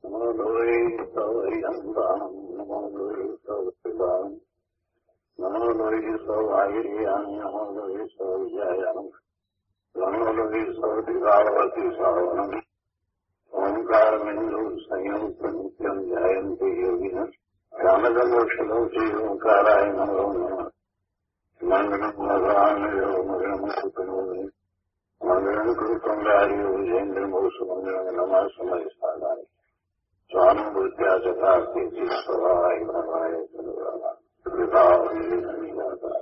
નમો લોહી સવૈ અંબામ નમો લોહી સવ શિવામ નમો લોહી સવ આયર્યામ નમો લોહી સવ વિજયામ નમો લોહી સવ દિવાવતી સાવનમ ઓંકાર બિંદુ સંયુક્ત નિત્યમ ધ્યાયંતિ યોગિન રામદમોક્ષલોચી ઓંકારાય નમો નમઃ મંગળમ ભગવાનયો મંગળમ સુતનોમી મંગળમ કૃતંગાર્યો વિજેન્દ્રમોષ મંગળમ નમઃ સમય સાધાય સ્વાનુભૂત્યા ચકાસ્તી સ્વભાવાય ભવાય ચંદ્રમા કૃપાવલિ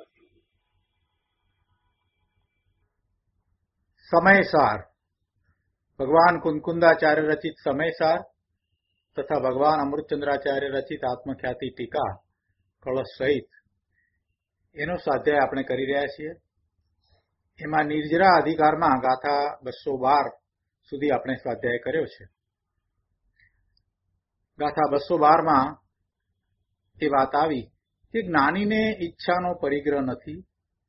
સમયસાર ભગવાન કુંકુંદાચાર્ય રચિત સમયસાર તથા ભગવાન અમૃતચંદ્રાચાર્ય રચિત આત્મખ્યાતિ ટીકા કળશ સહિત એનો સ્વાધ્યાય આપણે કરી રહ્યા છીએ. એમાં નિર્જરા અધિકારમાં ગાથા 212 સુધી આપણે સ્વાધ્યાય કર્યો છે. ગાથા 212માં એ વાત આવી કે જ્ઞાનીને ઈચ્છાનો પરિગ્રહ નથી,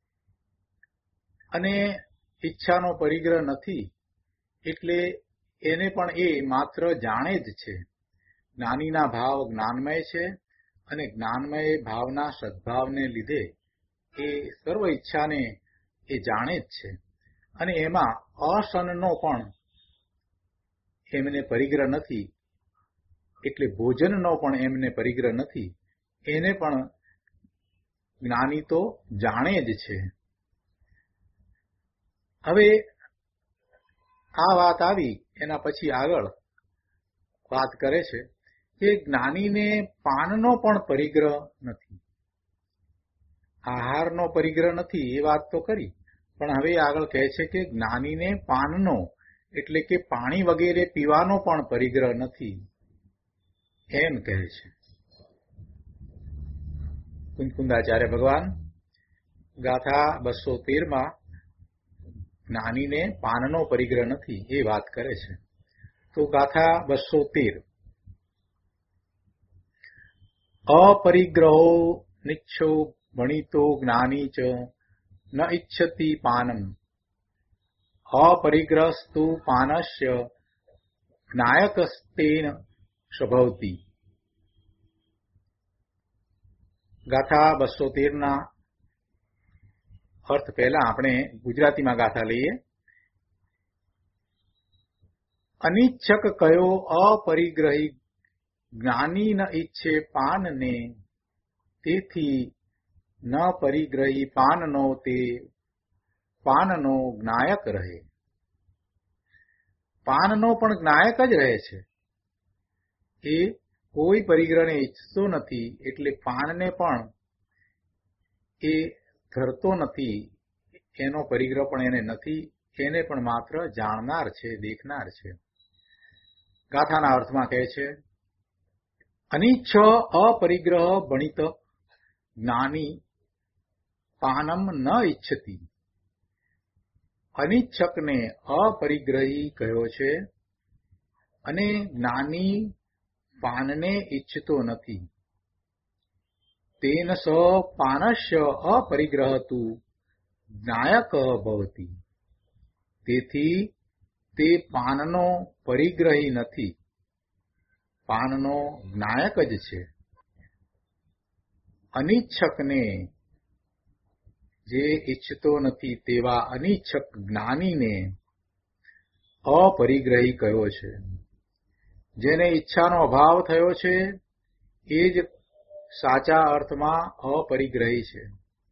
અને ઈચ્છાનો પરિગ્રહ નથી એટલે એને પણ એ માત્ર જાણે જ છે. જ્ઞાનીના ભાવ જ્ઞાનમય છે, અને જ્ઞાનમય ભાવના સદભાવને લીધે એ સર્વ ઈચ્છાને એ જાણે જ છે, અને એમાં અસનનો પણ એમને પરિગ્રહ નથી, એટલે ભોજનનો પણ એમને પરિગ્રહ નથી. એને પણ જ્ઞાની તો જાણે જ છે. હવે આ વાત આવી એના પછી આગળ વાત કરે છે કે જ્ઞાનીને પાનનો પણ પરિગ્રહ નથી, આહારનો પરિગ્રહ નથી. એ વાત તો કરી, પણ હવે આગળ કહે છે કે જ્ઞાનીને પાનનો એટલે કે પાણી વગેરે પીવાનો પણ પરિગ્રહ નથી, એમ કહે છે કુંકુંદાચાર્ય ભગવાન. ગાથા 213માં જ્ઞાનીને પાનનો પરિગ્રહ નથી એ વાત કરે છે. તો ગાથા 213 અપરિગ્રહો નિચ્છો ભણિતો જ્ઞાની ચ ન ઇચ્છતિ પાનમ અપરિગ્રહસ્તુ પાનસ્ય જ્ઞાયકસ્તેન સ્વભવતિ. ગાથા 213ના અર્થ પહેલા આપણે ગુજરાતીમાં ગાથા લઈએ. અનિચ્છક કયો અપરિગ્રહી જ્ઞાની ન ઈચ્છે પાનને, તેથી ન પરિગ્રહી પાનનો તે પાનનો જ્ઞાયક રહે. પાનનો પણ જ્ઞાયક જ રહે છે. એ કોઈ પરિગ્રહને ઈચ્છતો નથી, એટલે પાનને પણ એ ધરતો નથી, એનો પરિગ્રહ પણ એને નથી. એને પણ માત્ર જાણનાર છે, દેખનાર છે. ગાથાના અર્થમાં કહે છે અનિચ્છ અપરિગ્રહ ભણિત જ્ઞાની પાનમ ન ઈચ્છતી. અનિચ્છકને અપરિગ્રહી કહ્યો છે, અને જ્ઞાની પાનને ઈચ્છતો નથી. તેન સ પાનસ્ય અપરિગ્રહતુ જ્ઞાયક ભવતી. તેથી તે પાનનો પરિગ્રહી નથી, પાનનો જ્ઞાયક જ છે. અનિચ્છકને, જે ઈચ્છતો નથી તેવા અનિચ્છક જ્ઞાનીને અપરિગ્રહી કહ્યો છે. જેને ઈચ્છાનો અભાવ થયો છે એ જ સાચા અર્થમાં અપરિગ્રહી છે.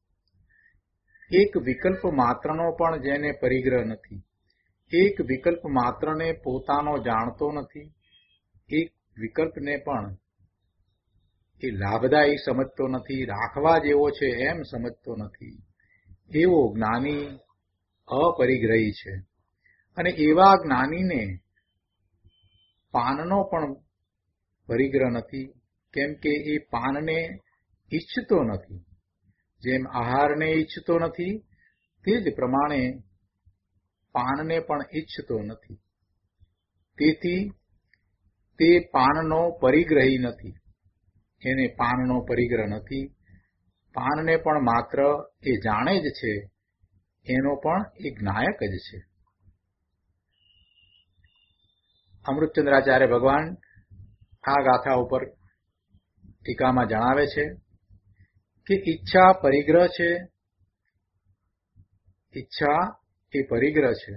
એક વિકલ્પ માત્રનો પણ જેને પરિગ્રહ નથી, એક વિકલ્પ માત્રને પોતાનો જાણતો નથી, એક વિકલ્પને પણ એ લાભદાયી સમજતો નથી, રાખવા જેવો છે એમ સમજતો નથી, એવો જ્ઞાની અપરિગ્રહી છે. અને એવા જ્ઞાનીને પાનનો પણ પરિગ્રહ નથી, કેમ કે એ પાનને ઈચ્છતો નથી. જેમ આહારને ઈચ્છતો નથી તે જ પ્રમાણે પાનને પણ ઈચ્છતો નથી. તેથી તે પાનનો પરિગ્રહી નથી, એને પાનનો પરિગ્રહ નથી. પાનને પણ માત્ર એ જાણે જ છે, એનો પણ એ જ્ઞાયક જ છે. અમૃતચંદ્રાચાર્ય ભગવાન આ ગાથા ઉપર ટીકામાં જણાવે છે કે ઈચ્છા પરિગ્રહ છે. ઈચ્છા એ પરિગ્રહ છે.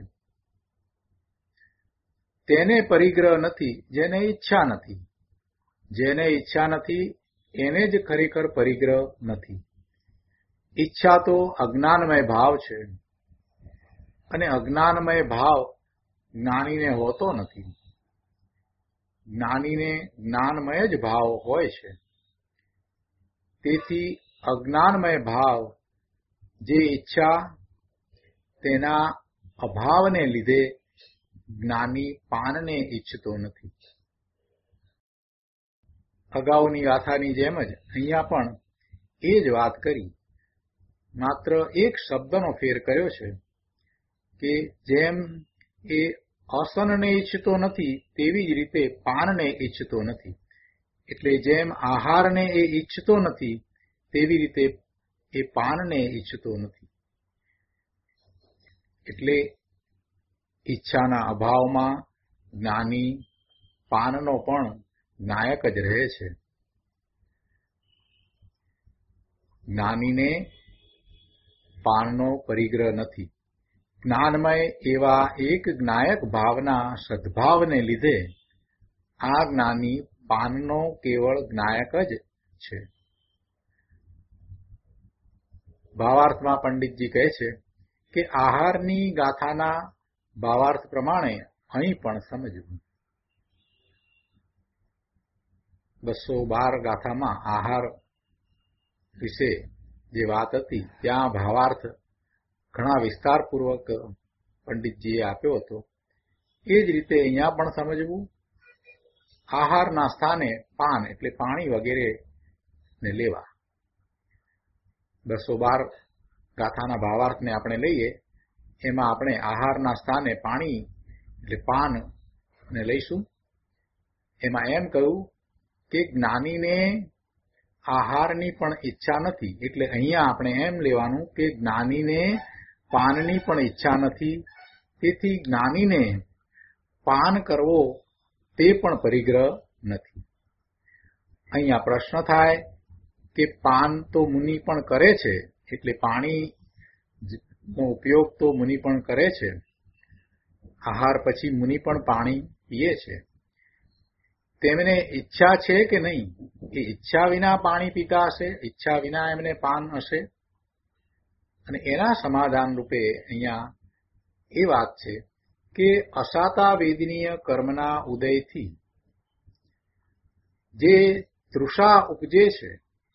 તેને પરિગ્રહ નથી જેને ઈચ્છા નથી. જેને ઈચ્છા નથી એને જ ખરેખર પરિગ્રહ નથી. ઈચ્છા તો અજ્ઞાનમય ભાવ છે અને અજ્ઞાનમય ભાવ જ્ઞાનીને હોતો નથી. જ્ઞાનીને જ્ઞાનમય જ ભાવ હોય છે. તેથી અજ્ઞાનમય ભાવ જે ઈચ્છા તેના અભાવને લીધે જ્ઞાની પાનને ઈચ્છતો નથી. અગાઉની ગાથાની જેમ જ અહીંયા પણ એ જ વાત કરી, માત્ર એક શબ્દનો ફેર કર્યો છે કે જેમ એ અસનને ઈચ્છતો નથી તેવી જ રીતે પાનને ઈચ્છતો નથી. એટલે જેમ આહારને એ ઈચ્છતો નથી તેવી રીતે એ પાનને ઈચ્છતો નથી. એટલે ઈચ્છાના અભાવમાં જ્ઞાની પાનનો પણ નાયક જ રહે છે. જ્ઞાનીને પાનનો પરિગ્રહ નથી. જ્ઞાનમય એવા એક જ્ઞાયક ભાવના સદભાવને લીધે આ જ્ઞાની પાનનો કેવળ જ્ઞાયક જ છે. ભાવાર્થમાં પંડિતજી કહે છે કે આહારની ગાથાના ભાવાર્થ પ્રમાણે અહીં પણ સમજવું. 212 ગાથામાં આહાર વિશે જે વાત હતી ત્યાં ભાવાર્થ ઘણા વિસ્તારપૂર્વક પંડિતજીએ આપ્યો હતો. એ જ રીતે અહીંયા પણ સમજવું. આહારના સ્થાને પાન એટલે પાણી વગેરે ને લેવા. 212 ગાથાના ભાવાર્થને આપણે લઈએ, એમાં આપણે આહારના સ્થાને પાણી એટલે પાન ને લઈશું. એમાં એમ કહ્યું કે જ્ઞાનીને આહારની પણ ઈચ્છા નથી. એટલે અહીંયા આપણે એમ લેવાનું કે જ્ઞાનીને પાનની પણ ઈચ્છા નથી. તેથી જ્ઞાનીને પાન કરવો તે પણ પરિગ્રહ નથી. અહીંયા પ્રશ્ન થાય કે પાન તો મુનિ પણ કરે છે, એટલે પાણીનો ઉપયોગ તો મુનિ પણ કરે છે. આહાર પછી મુનિ પણ પાણી પીએ છે. તેમને ઈચ્છા છે કે નહીં? એ ઈચ્છા વિના પાણી પીતા હશે, ઈચ્છા વિના એમને પાન હશે. અને એના સમાધાન રૂપે અહીંયા એ વાત છે કે અસાતા વેદનીય કર્મના ઉદયથી જે તૃષા ઉપજે છે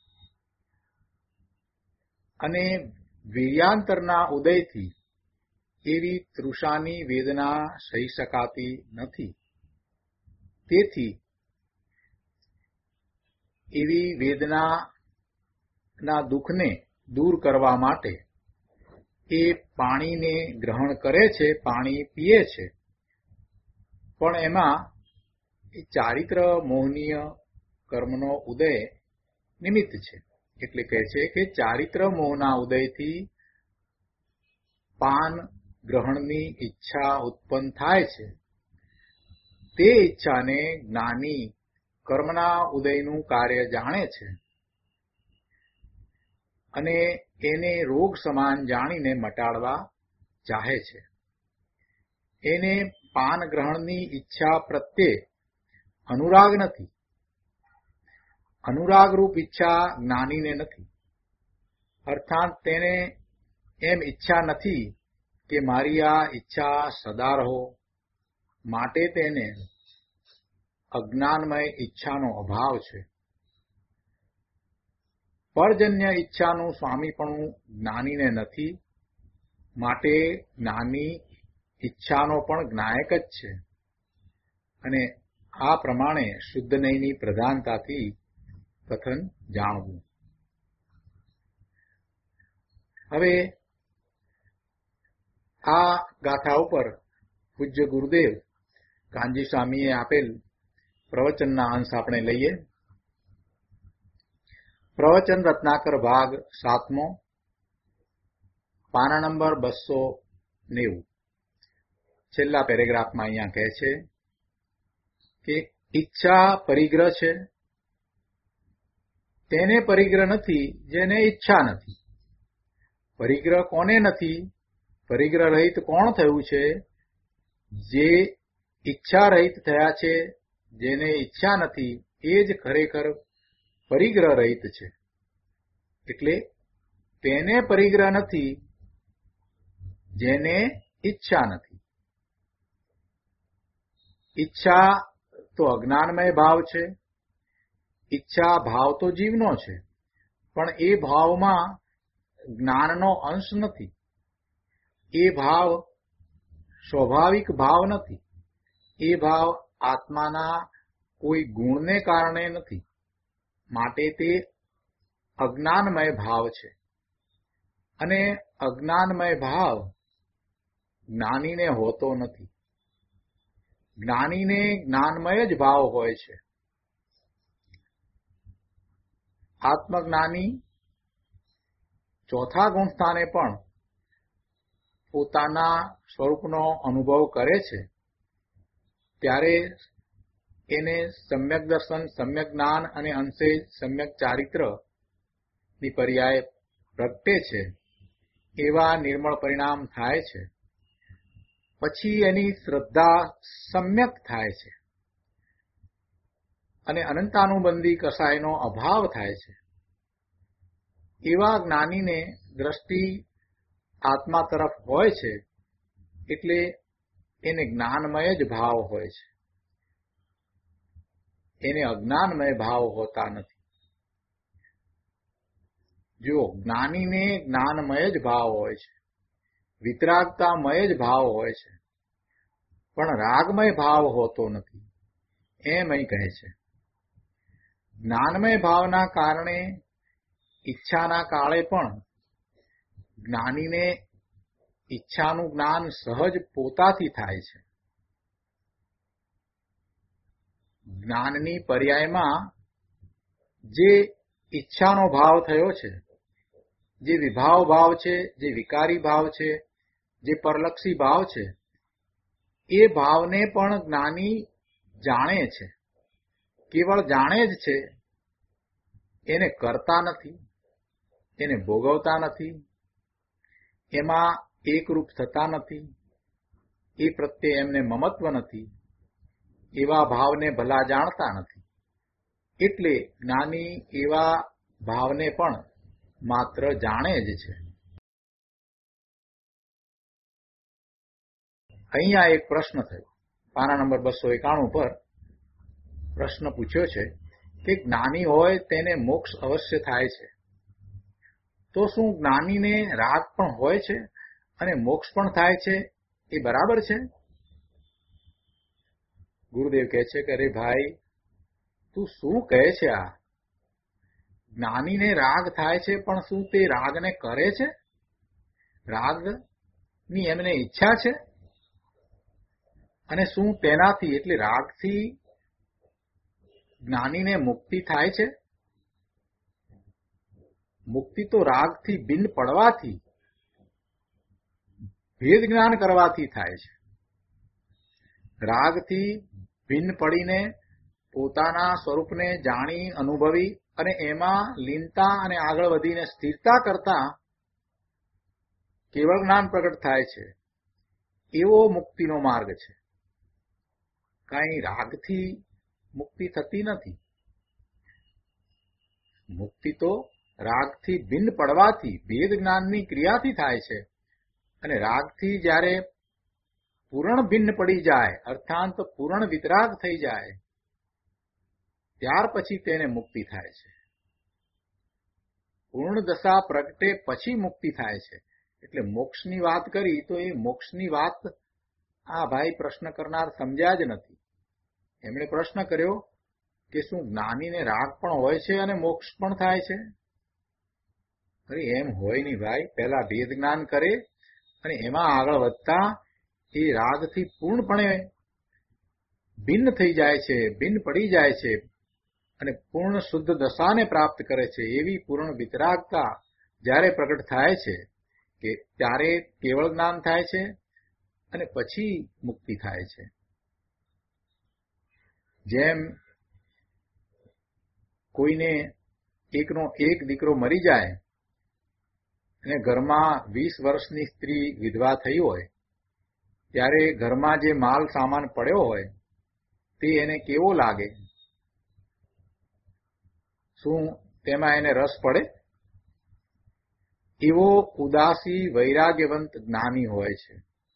અને વીર્યાંતરના ઉદયથી એવી તૃષાની વેદના સહી શકાતી નથી. તેથી એવી વેદનાના દુઃખને દૂર કરવા માટે એ પાણીને ગ્રહણ કરે છે, પાણી પીએ છે. પણ એમાં એ ચારિત્ર મોહનીય કર્મનો ઉદય નિમિત્ત છે. એટલે કહે છે કે ચારિત્ર મોહના ઉદયથી પાન ગ્રહણની ઈચ્છા ઉત્પન્ન થાય છે. તે ઈચ્છાને જ્ઞાની કર્મના ઉદયનું કાર્ય જાણે છે અને એને રોગ સમાન જાણીને મટાડવા ચાહે છે. એને પાન ગ્રહણની ઈચ્છા પ્રત્યે અનુરાગ નથી. અનુરાગરૂપ ઈચ્છા જ્ઞાનીને નથી. અર્થાત તેને એમ ઈચ્છા નથી કે મારી આ ઈચ્છા સદા રહો. માટે તેને અજ્ઞાનમય ઈચ્છાનો અભાવ છે. પરજન્ય ઈચ્છાનું સ્વામીપણું જ્ઞાનીને નથી. માટે જ્ઞાની ઈચ્છાનો પણ જ્ઞાયક જ છે. અને આ પ્રમાણે શુદ્ધ નયની પ્રધાનતાથી કથન જાણવું. હવે આ ગાથા ઉપર પૂજ્ય ગુરુદેવ કાનજી સ્વામીએ આપેલ પ્રવચનના અંશ આપણે લઈએ. પ્રવચન રત્નાકર ભાગ 7મો, પાના નંબર 290. છેલ્લા પેરેગ્રાફમાં અહીંયા કહે છે કે ઈચ્છા પરિગ્રહ છે, તેને પરિગ્રહ નથી જેને ઈચ્છા નથી. પરિગ્રહ કોને નથી? પરિગ્રહ રહિત કોણ થયું છે? જે ઈચ્છા રહિત થયા છે, જેને ઈચ્છા નથી, એ જ ખરેખર પરિગ્રહ રહિત છે. એટલે તેને પરિગ્રહ નથી જેને ઈચ્છા નથી. ઈચ્છા તો અજ્ઞાનમય ભાવ છે. ઈચ્છા ભાવ તો જીવનો છે, પણ એ ભાવમાં જ્ઞાનનો અંશ નથી. એ ભાવ સ્વાભાવિક ભાવ નથી. એ ભાવ આત્માના કોઈ ગુણને કારણે નથી. માટે તે અજ્ઞાનમય ભાવ છે. અને અજ્ઞાનમય ભાવ જ્ઞાનીને હોતો નથી. જ્ઞાનીને જ્ઞાનમય જ ભાવ હોય છે. આત્મજ્ઞાની ચોથા ગુણ સ્થાને પણ પોતાના સ્વરૂપનો અનુભવ કરે છે, ત્યારે એને સમ્યક દર્શન, સમ્યક જ્ઞાન અને અંશે સમ્યક ચારિત્રની પર્યાય પ્રગટે છે. એવા નિર્મળ પરિણામ થાય છે. પછી એની શ્રદ્ધા સમ્યક થાય છે અને અનંતાનુબંધી કસાયનો અભાવ થાય છે. એવા જ્ઞાનીને દ્રષ્ટિ આત્મા તરફ હોય છે, એટલે એને જ્ઞાનમય જ ભાવ હોય છે. એને અજ્ઞાનમય ભાવ હોતા નથી. જો જ્ઞાનીને જ્ઞાનમય જ ભાવ હોય છે, વિતરાગતામય જ ભાવ હોય છે, પણ રાગમય ભાવ હોતો નથી, એમ અહીં કહે છે. જ્ઞાનમય ભાવના કારણે ઈચ્છાના કાળે પણ જ્ઞાનીને ઈચ્છાનું જ્ઞાન સહજ પોતાથી થાય છે. જ્ઞાનની પર્યાયમાં જે ઈચ્છાનો ભાવ થયો છે, જે વિભાવ ભાવ છે, જે વિકારી ભાવ છે, જે પરલક્ષી ભાવ છે, એ ભાવને પણ જ્ઞાની જાણે છે. કેવળ જાણે જ છે, એને કરતા નથી, એને ભોગવતા નથી, એમાં એકરૂપ થતા નથી, એ પ્રત્યે એમને મમત્વ નથી, એવા ભાવને ભલા જાણતા નથી. એટલે જ્ઞાની એવા ભાવને પણ માત્ર જાણે જ છે. અહીંયા એક પ્રશ્ન થયો. પાના નંબર 291 પર પ્રશ્ન પૂછ્યો છે કે જ્ઞાની હોય તેને મોક્ષ અવશ્ય થાય છે, તો શું જ્ઞાનીને રાગ પણ હોય છે અને મોક્ષ પણ થાય છે, એ બરાબર છે? ગુરુદેવ કહે છે કે અરે ભાઈ, તું શું કહે છે? આ જ્ઞાનીને રાગ થાય છે, પણ શું તે રાગને કરે છે? રાગની એમને ઈચ્છા છે? અને શું તેનાથી એટલે રાગથી જ્ઞાનીને મુક્તિ થાય છે? મુક્તિ તો રાગથી ભિન્ન પડવાથી, ભેદ જ્ઞાન કરવાથી થાય છે. રાગથી ભિન્ન પડીને પોતાના સ્વરૂપને જાણી અનુભવી અને એમાં લીનતા અને આગળ વધીને સ્થિરતા કરતા કેવળ જ્ઞાન પ્રગટ થાય છે. એવો મુક્તિનો માર્ગ છે. કાંઈ રાગથી મુક્તિ થતી નથી. મુક્તિ તો રાગથી ભિન્ન પડવાથી, ભેદ જ્ઞાનની ક્રિયાથી થાય છે. અને રાગથી જ્યારે પૂર્ણ ભિન્ન પડી જાય, અર્થાંત પૂર્ણ વિતરાગ થઈ જાય, ત્યાર પછી તેને મુક્તિ થાય છે. પૂર્ણ દશા પ્રગટે પછી મુક્તિ થાય છે. એટલે મોક્ષની વાત કરી તો એ મોક્ષની વાત આ ભાઈ પ્રશ્ન કરનાર સમજ્યા જ નથી. એમણે પ્રશ્ન કર્યો કે શું જ્ઞાનીને રાગ પણ હોય છે અને મોક્ષ પણ થાય છે? અરે એમ હોય નહીં ભાઈ. પહેલા ભેદ જ્ઞાન કરે અને એમાં આગળ વધતા એ રાગથી પૂર્ણપણે ભિન્ન થઈ જાય છે, ભિન્ન પડી જાય છે અને પૂર્ણ શુદ્ધ દશાને પ્રાપ્ત કરે છે. એવી પૂર્ણ વિતરાગતા જ્યારે પ્રગટ થાય છે કે ત્યારે કેવળ જ્ઞાન થાય છે અને પછી મુક્તિ થાય છે. જેમ કોઈને એકનો એક દીકરો મરી જાય અને ઘરમાં 20 વર્ષની સ્ત્રી વિધવા થઈ હોય ત્યારે ઘરમાં જે માલ સામાન પડ્યો હોય તે એને કેવો લાગે? શું તેમાં એને રસ પડે? એવો ઉદાસી વૈરાગ્યવંત જ્ઞાની હોય છે.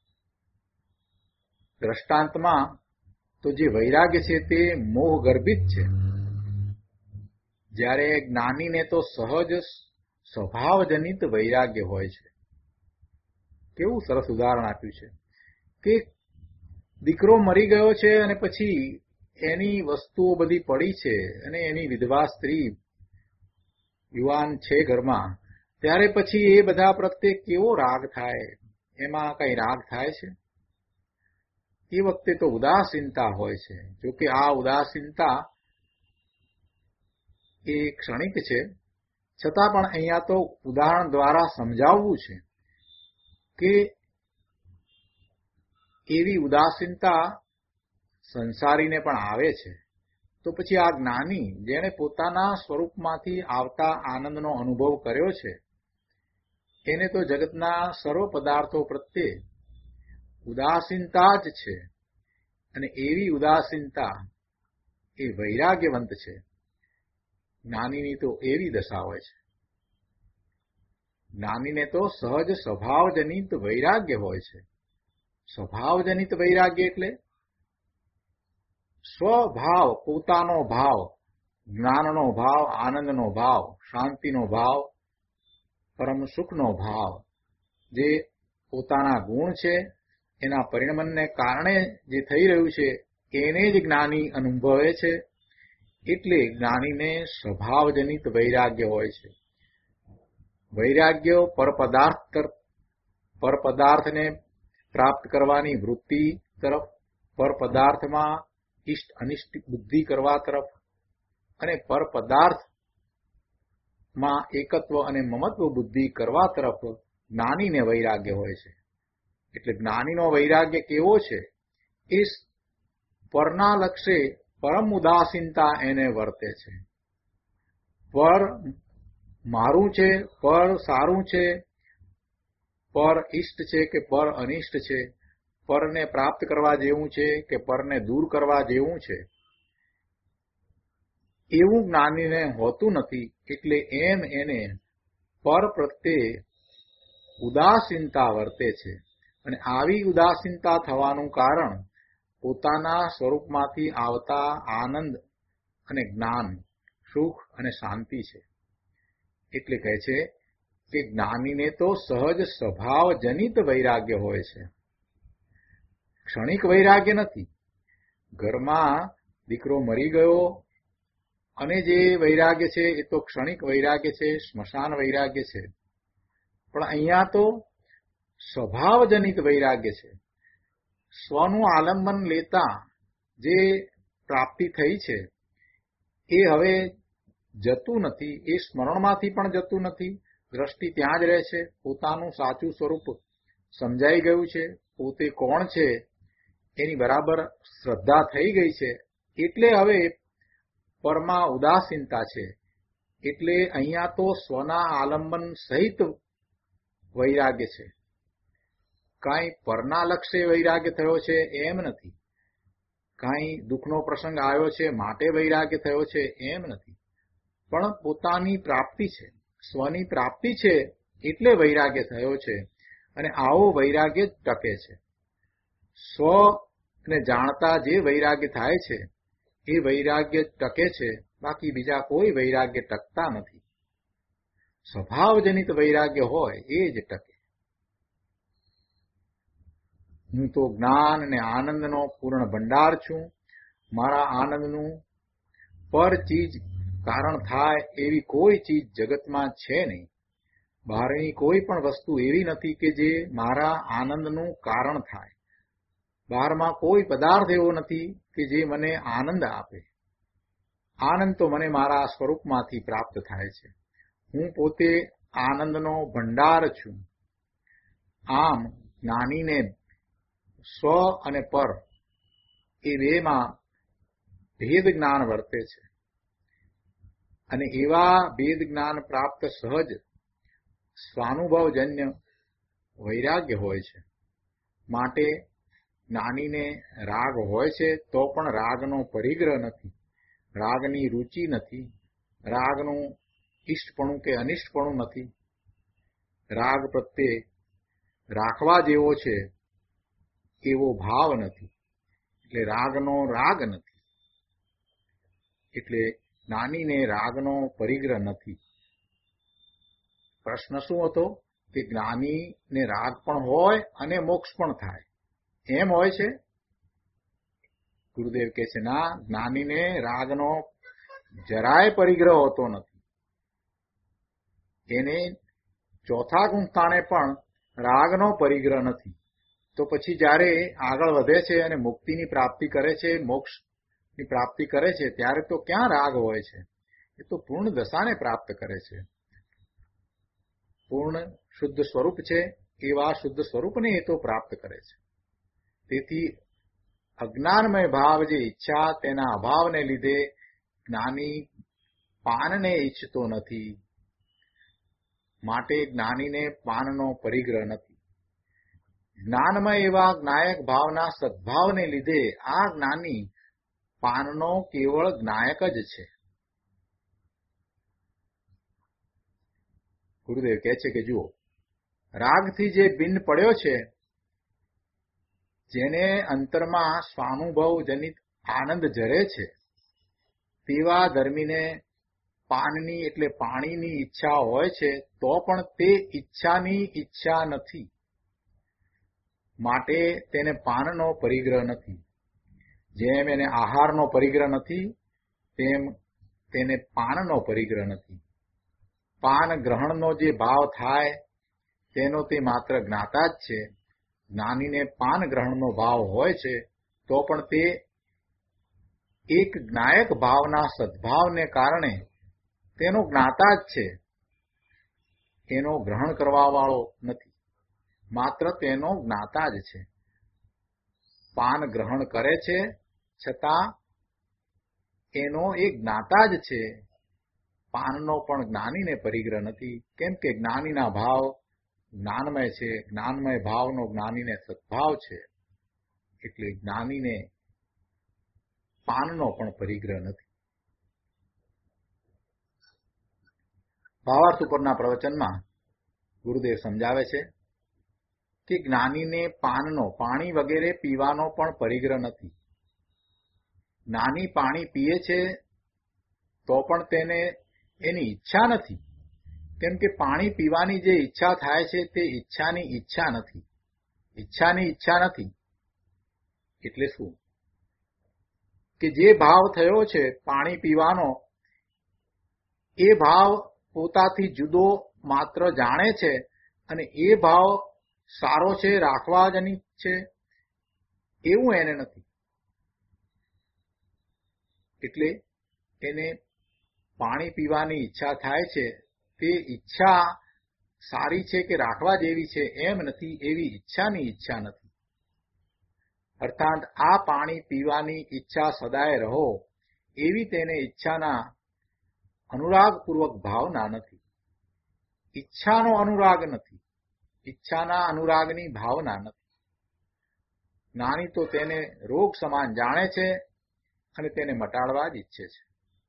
દ્રષ્ટાંતમાં તો જે વૈરાગ્ય છે તે મોહ ગર્ભિત છે, જ્યારે જ્ઞાનીને તો સહજ સ્વભાવજનિત વૈરાગ્ય હોય છે. કેવું સરસ ઉદાહરણ આપ્યું છે કે દીકરો મરી ગયો છે અને પછી એની વસ્તુઓ બધી પડી છે અને એની વિધવા સ્ત્રી યુવાન છે ઘરમાં, ત્યારે પછી એ બધા પ્રત્યે કેવો રાગ થાય? એમાં કઈ રાગ થાય છે? એ વખતે તો ઉદાસીનતા હોય છે. જોકે આ ઉદાસીનતા એ ક્ષણિક છે, છતાં પણ અહીંયા તો ઉદાહરણ દ્વારા સમજાવવું છે કે એવી ઉદાસીનતા સંસારીને પણ આવે છે. તો પછી આ જ્ઞાની જેણે પોતાના સ્વરૂપમાંથી આવતા આનંદનો અનુભવ કર્યો છે એને તો જગતના સર્વ પદાર્થો પ્રત્યે ઉદાસીનતા જ છે, અને એવી ઉદાસીનતા એ વૈરાગ્યવંત છે. જ્ઞાનીની તો એવી દશા હોય છે. જ્ઞાનીને તો સહજ સ્વભાવજનિત વૈરાગ્ય હોય છે. સ્વભાવજનિત વૈરાગ્ય એટલે સ્વભાવ, પોતાનો ભાવ, જ્ઞાનનો ભાવ, આનંદનો ભાવ, શાંતિનો ભાવ, પરમ સુખનો ભાવ, જે પોતાના ગુણ છે એના પરિણમને કારણે જે થઈ રહ્યું છે એને જ જ્ઞાની અનુભવે છે. એટલે જ્ઞાનીને સ્વભાવજનિત વૈરાગ્ય હોય છે. વૈરાગ્ય પરપદાર્થને પ્રાપ્ત કરવાની વૃત્તિ તરફ, પરપદાર્થમાં ઇષ્ટ અનિષ્ટ બુદ્ધિ કરવા તરફ, અને પરપદાર્થમાં એકત્વ અને મમત્વ બુદ્ધિ કરવા તરફ જ્ઞાનીને વૈરાગ્ય હોય છે. એટલે જ્ઞાનીનો વૈરાગ્ય કેવો છે? એ પરના લક્ષે પરમ ઉદાસીનતા એને વર્તે છે. પર મારું છે, પર સારું છે, પર ઇષ્ટ છે કે પર અનિષ્ટ છે, પરને પ્રાપ્ત કરવા જેવું છે કે પરને દૂર કરવા જેવું છે, એવું જ્ઞાનીને હોતું નથી. એટલે એમ એને પર પ્રત્યે ઉદાસીનતા વર્તે છે. અને આવી ઉદાસીનતા થવાનું કારણ પોતાના સ્વરૂપમાંથી આવતા આનંદ અને જ્ઞાન, સુખ અને શાંતિ છે. એટલે કહે છે કે જ્ઞાનીને તો સહજ સ્વભાવજનિત વૈરાગ્ય હોય છે. ક્ષણિક વૈરાગ્ય નથી. ઘરમાં દીકરો મરી ગયો અને જે વૈરાગ્ય છે એ તો ક્ષણિક વૈરાગ્ય છે, સ્મશાન વૈરાગ્ય છે. પણ અહીંયા તો સ્વભાવજનિત વૈરાગ્ય છે. સ્વનું આલંબન લેતા જે પ્રાપ્તિ થઈ છે એ હવે જતું નથી. એ સ્મરણમાંથી પણ જતું નથી. દ્રષ્ટિ ત્યાં જ રહે છે. પોતાનું સાચું સ્વરૂપ સમજાઈ ગયું છે. પોતે કોણ છે એની બરાબર શ્રદ્ધા થઈ ગઈ છે. એટલે હવે પરમાં ઉદાસીનતા છે. એટલે અહીંયા તો સ્વના આલંબન સહિત વૈરાગ્ય છે. કાંઈ પરના લક્ષ્ય વૈરાગ્ય થયો છે એમ નથી. કાંઈ દુઃખનો પ્રસંગ આવ્યો છે માટે વૈરાગ્ય થયો છે એમ નથી. પણ પોતાની પ્રાપ્તિ છે, સ્વની પ્રાપ્તિ છે એટલે વૈરાગ્ય થયો છે. અને આવો વૈરાગ્ય ટકે છે. સ્વને જાણતા જે વૈરાગ્ય થાય છે એ વૈરાગ્ય ટકે છે. બાકી બીજા કોઈ વૈરાગ્ય ટકતા નથી. સ્વભાવજનિત વૈરાગ્ય હોય એ જ ટકે. હું તો જ્ઞાન અને આનંદનો પૂર્ણ ભંડાર છું. મારા આનંદનું પર ચીજ કારણ થાય એવી કોઈ ચીજ જગતમાં છે નહીં. બહારની કોઈ પણ વસ્તુ એવી નથી કે જે મારા આનંદનું કારણ થાય. બહારમાં કોઈ પદાર્થ એવો નથી કે જે મને આનંદ આપે. આનંદ તો મને મારા સ્વરૂપમાંથી પ્રાપ્ત થાય છે. હું પોતે આનંદનો ભંડાર છું. આમ જ્ઞાનીને સ્વ અને પર એ બેમાં ભેદ જ્ઞાન વર્તે છે અને એવા ભેદ જ્ઞાન પ્રાપ્ત સહજ સ્વાનુભવજન્ય વૈરાગ્ય હોય છે. માટે જ્ઞાનીને રાગ હોય છે તો પણ રાગનો પરિગ્રહ નથી, રાગની રુચિ નથી, રાગનું ઇષ્ટપણું કે અનિષ્ટપણું નથી, રાગ પ્રત્યે રાખવા જેવો છે એવો ભાવ નથી, એટલે રાગનો રાગ નથી. એટલે જ્ઞાનીને રાગનો પરિગ્રહ નથી. પ્રશ્ન શું હતો કે જ્ઞાનીને રાગ પણ હોય અને મોક્ષ પણ થાય, એમ હોય છે? ગુરુદેવ કહે છે ના, જ્ઞાનીને રાગનો જરાય પરિગ્રહ હોતો નથી. એને ચોથા ગુણસ્થાને પણ રાગનો પરિગ્રહ નથી. તો પછી જ્યારે આગળ વધે છે અને મુક્તિની પ્રાપ્તિ કરે છે, મોક્ષની પ્રાપ્તિ કરે છે, ત્યારે તો ક્યાં રાગ હોય છે? એ તો પૂર્ણ દશાને પ્રાપ્ત કરે છે. પૂર્ણ શુદ્ધ સ્વરૂપ છે એવા શુદ્ધ સ્વરૂપને એ તો પ્રાપ્ત કરે છે. તેથી અજ્ઞાનમય ભાવ જે ઈચ્છા, તેના અભાવને લીધે જ્ઞાની પાનને ઈચ્છતો નથી. માટે જ્ઞાનીને પાનનો પરિગ્રહ નથી. જ્ઞાનમય એવા જ્ઞાયક ભાવના સદભાવને લીધે આ જ્ઞાની પાનનો કેવળ જ્ઞાયક જ છે. ગુરુદેવ કહે છે કે જુઓ, રાગથી જે ભિન્ન પડ્યો છે, જેને અંતરમાં સ્વાનુભવ જનિત આનંદ જરે છે, તેવા ધર્મીને પાનની એટલે પાણીની ઈચ્છા હોય છે તો પણ તે ઈચ્છાની ઈચ્છા નથી. માટે તેને પાનનો પરિગ્રહ નથી. જેમ એને આહારનો પરિગ્રહ નથી, તેમ તેને પાનનો પરિગ્રહ નથી. પાન ગ્રહણનો જે ભાવ થાય તેનો તે માત્ર જ્ઞાતા જ છે. જ્ઞાનીને પાન ગ્રહણનો ભાવ હોય છે તો પણ તે એક જ્ઞાયક ભાવના સદભાવને કારણે તેનો જ્ઞાતા જ છે. એનો ગ્રહણ કરવા વાળો નથી, માત્ર તેનો જ્ઞાતા જ છે. પાન ગ્રહણ કરે છે છતાં એનો એક જ્ઞાતા જ છે. પાનનો પણ જ્ઞાનીને પરિગ્રહ નથી, કેમ કે જ્ઞાનીના ભાવ જ્ઞાનમય છે, જ્ઞાનમય ભાવનો જ્ઞાનીને સદભાવ છે. એટલે જ્ઞાનીને પાનનો પણ પરિગ્રહ નથી. ભાવાર્થ ઉપરના પ્રવચનમાં ગુરુદેવ સમજાવે છે કે જ્ઞાનીને પાનનો, પાણી વગેરે પીવાનો પણ પરિગ્રહ નથી. જ્ઞાની પાણી પીએ છે તો પણ તેને એની ઈચ્છા નથી, કેમ કે પાણી પીવાની જે ઈચ્છા થાય છે તે ઈચ્છાની ઈચ્છા નથી. ઈચ્છાની ઈચ્છા નથી એટલે શું? કે જે ભાવ થયો છે પાણી પીવાનો, એ ભાવ પોતાથી જુદો માત્ર જાણે છે અને એ ભાવ સારો છે, રાખવા જનિત છે, એવું એને નથી. એટલે એને પાણી પીવાની ઈચ્છા થાય છે, તે ઈચ્છા સારી છે કે રાખવા જેવી છે એમ નથી, એવી ઈચ્છાની ઈચ્છા નથી. અર્થાત આ પાણી પીવાની ઈચ્છા સદાય રહો એવી તેને ઈચ્છાના અનુરાગપૂર્વક ભાવના નથી. ઈચ્છાનો અનુરાગ નથી, ઈચ્છાના અનુરાગની ભાવના નથી. જ્ઞાની તો તેને રોગ સમાન જાણે છે અને તેને મટાડવા જ ઈચ્છે છે.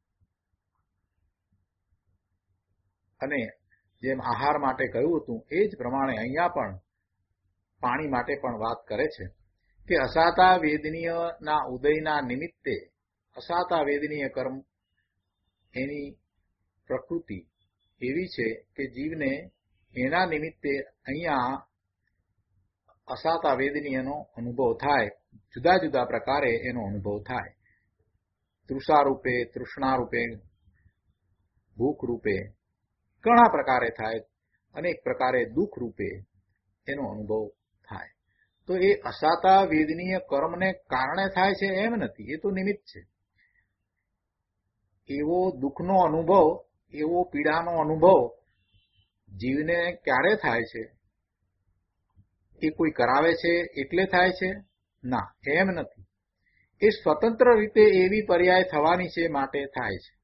અને જેમ આહાર માટે કહ્યું હતું એ જ પ્રમાણે અહીંયા પણ પાણી માટે પણ વાત કરે છે કે અસાતા વેદનીયના ઉદયના નિમિત્તે અસાતા વેદનીય કર્મ એની પ્રકૃતિ એવી છે કે જીવને એના નિમિત્તે અહીંયા અસાતા વેદનીયનો અનુભવ થાય, જુદા જુદા પ્રકારે એનો અનુભવ થાય. તૃષા રૂપે, તૃષ્ણા રૂપે, ભૂખ રૂપે ઘણા પ્રકારે થાય, અનેક પ્રકારે દુઃખ રૂપે એનો અનુભવ થાય. તો એ અસાતા વેદનીય કર્મને કારણે થાય છે એમ નથી, એ તો નિમિત્ત છે. એવો દુઃખનો અનુભવ, એવો પીડાનો અનુભવ જીવને ક્યારે થાય છે? એ કોઈ કરાવે છે એટલે થાય છે? ના, એમ નથી. એ સ્વતંત્ર રીતે એવી પર્યાય થવાની છે માટે થાય છે.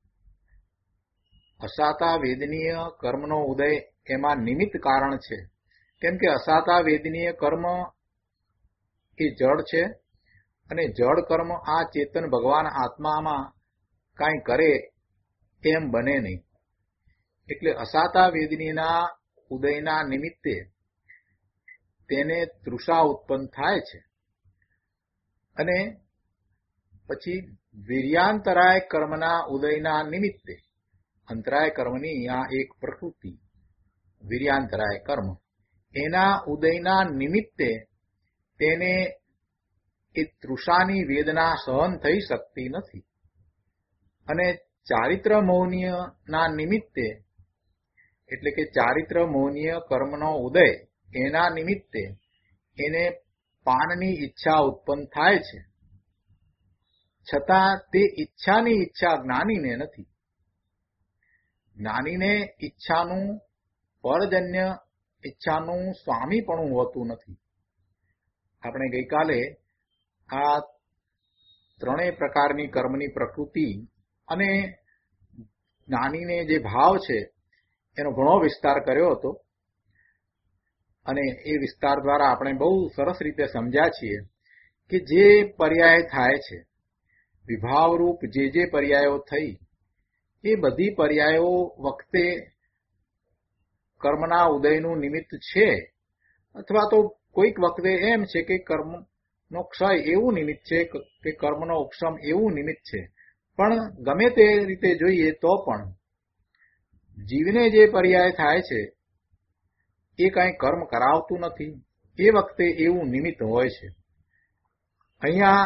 અસાતા વેદનીય કર્મનો ઉદય એમાં નિમિત્ત કારણ છે. કેમ કે અસાતા વેદનીય કર્મ એ જડ છે અને જડ કર્મ આ ચેતન ભગવાન આત્મામાં કાંઈ કરે એમ બને નહીં. એટલે અસાતા વેદનીના ઉદયના નિમિત્તે તેને તૃષા ઉત્પન્ન થાય છે. અને પછી વીર્યાંતરાય કર્મના ઉદયના નિમિત્તે, અંતરાય કર્મની આ એક પ્રકૃતિ વીર્યાંતરાય કર્મ, એના ઉદયના નિમિત્તે તેને એ તૃષાની વેદના સહન થઈ શકતી નથી. અને ચારિત્ર મૌનીયના નિમિત્તે, એટલે કે ચારિત્ર મૌનીય કર્મનો ઉદય એના નિમિત્તે એને પાનની ઈચ્છા ઉત્પન્ન થાય છે. છતાં તે ઈચ્છાની ઈચ્છા જ્ઞાનીને નથી. જ્ઞાનીને ઈચ્છાનું પરજન્ય ઈચ્છાનું સ્વામીપણું હોતું નથી. આપણે ગઈકાલે આ ત્રણેય પ્રકારની કર્મની પ્રકૃતિ અને જ્ઞાનીને જે ભાવ છે એનો ઘણો વિસ્તાર કર્યો હતો. અને એ વિસ્તાર દ્વારા આપણે બહુ સરસ રીતે સમજ્યા છીએ કે જે પર્યાય થાય છે, વિભાવરૂપ જે પર્યાયો થઈ, એ બધી પર્યાયો વખતે કર્મના ઉદયનું નિમિત્ત છે, અથવા તો કોઈક વખતે એમ છે કે કર્મનો ક્ષય એવું નિમિત્ત છે કે કર્મનો ઉપશમ એવું નિમિત્ત છે. પણ ગમે તે રીતે જોઈએ તો પણ જીવને જે પર્યાય થાય છે એ કાંઈ કર્મ કરાવતું નથી. એ વખતે એવું નિમિત્ત હોય છે. અહીંયા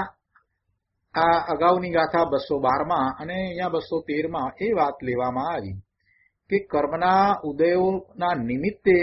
આ અગાઉની ગાથા 212માં અને અહીંયા 213માં એ વાત લેવામાં આવી કે કર્મના ઉદયોના નિમિત્તે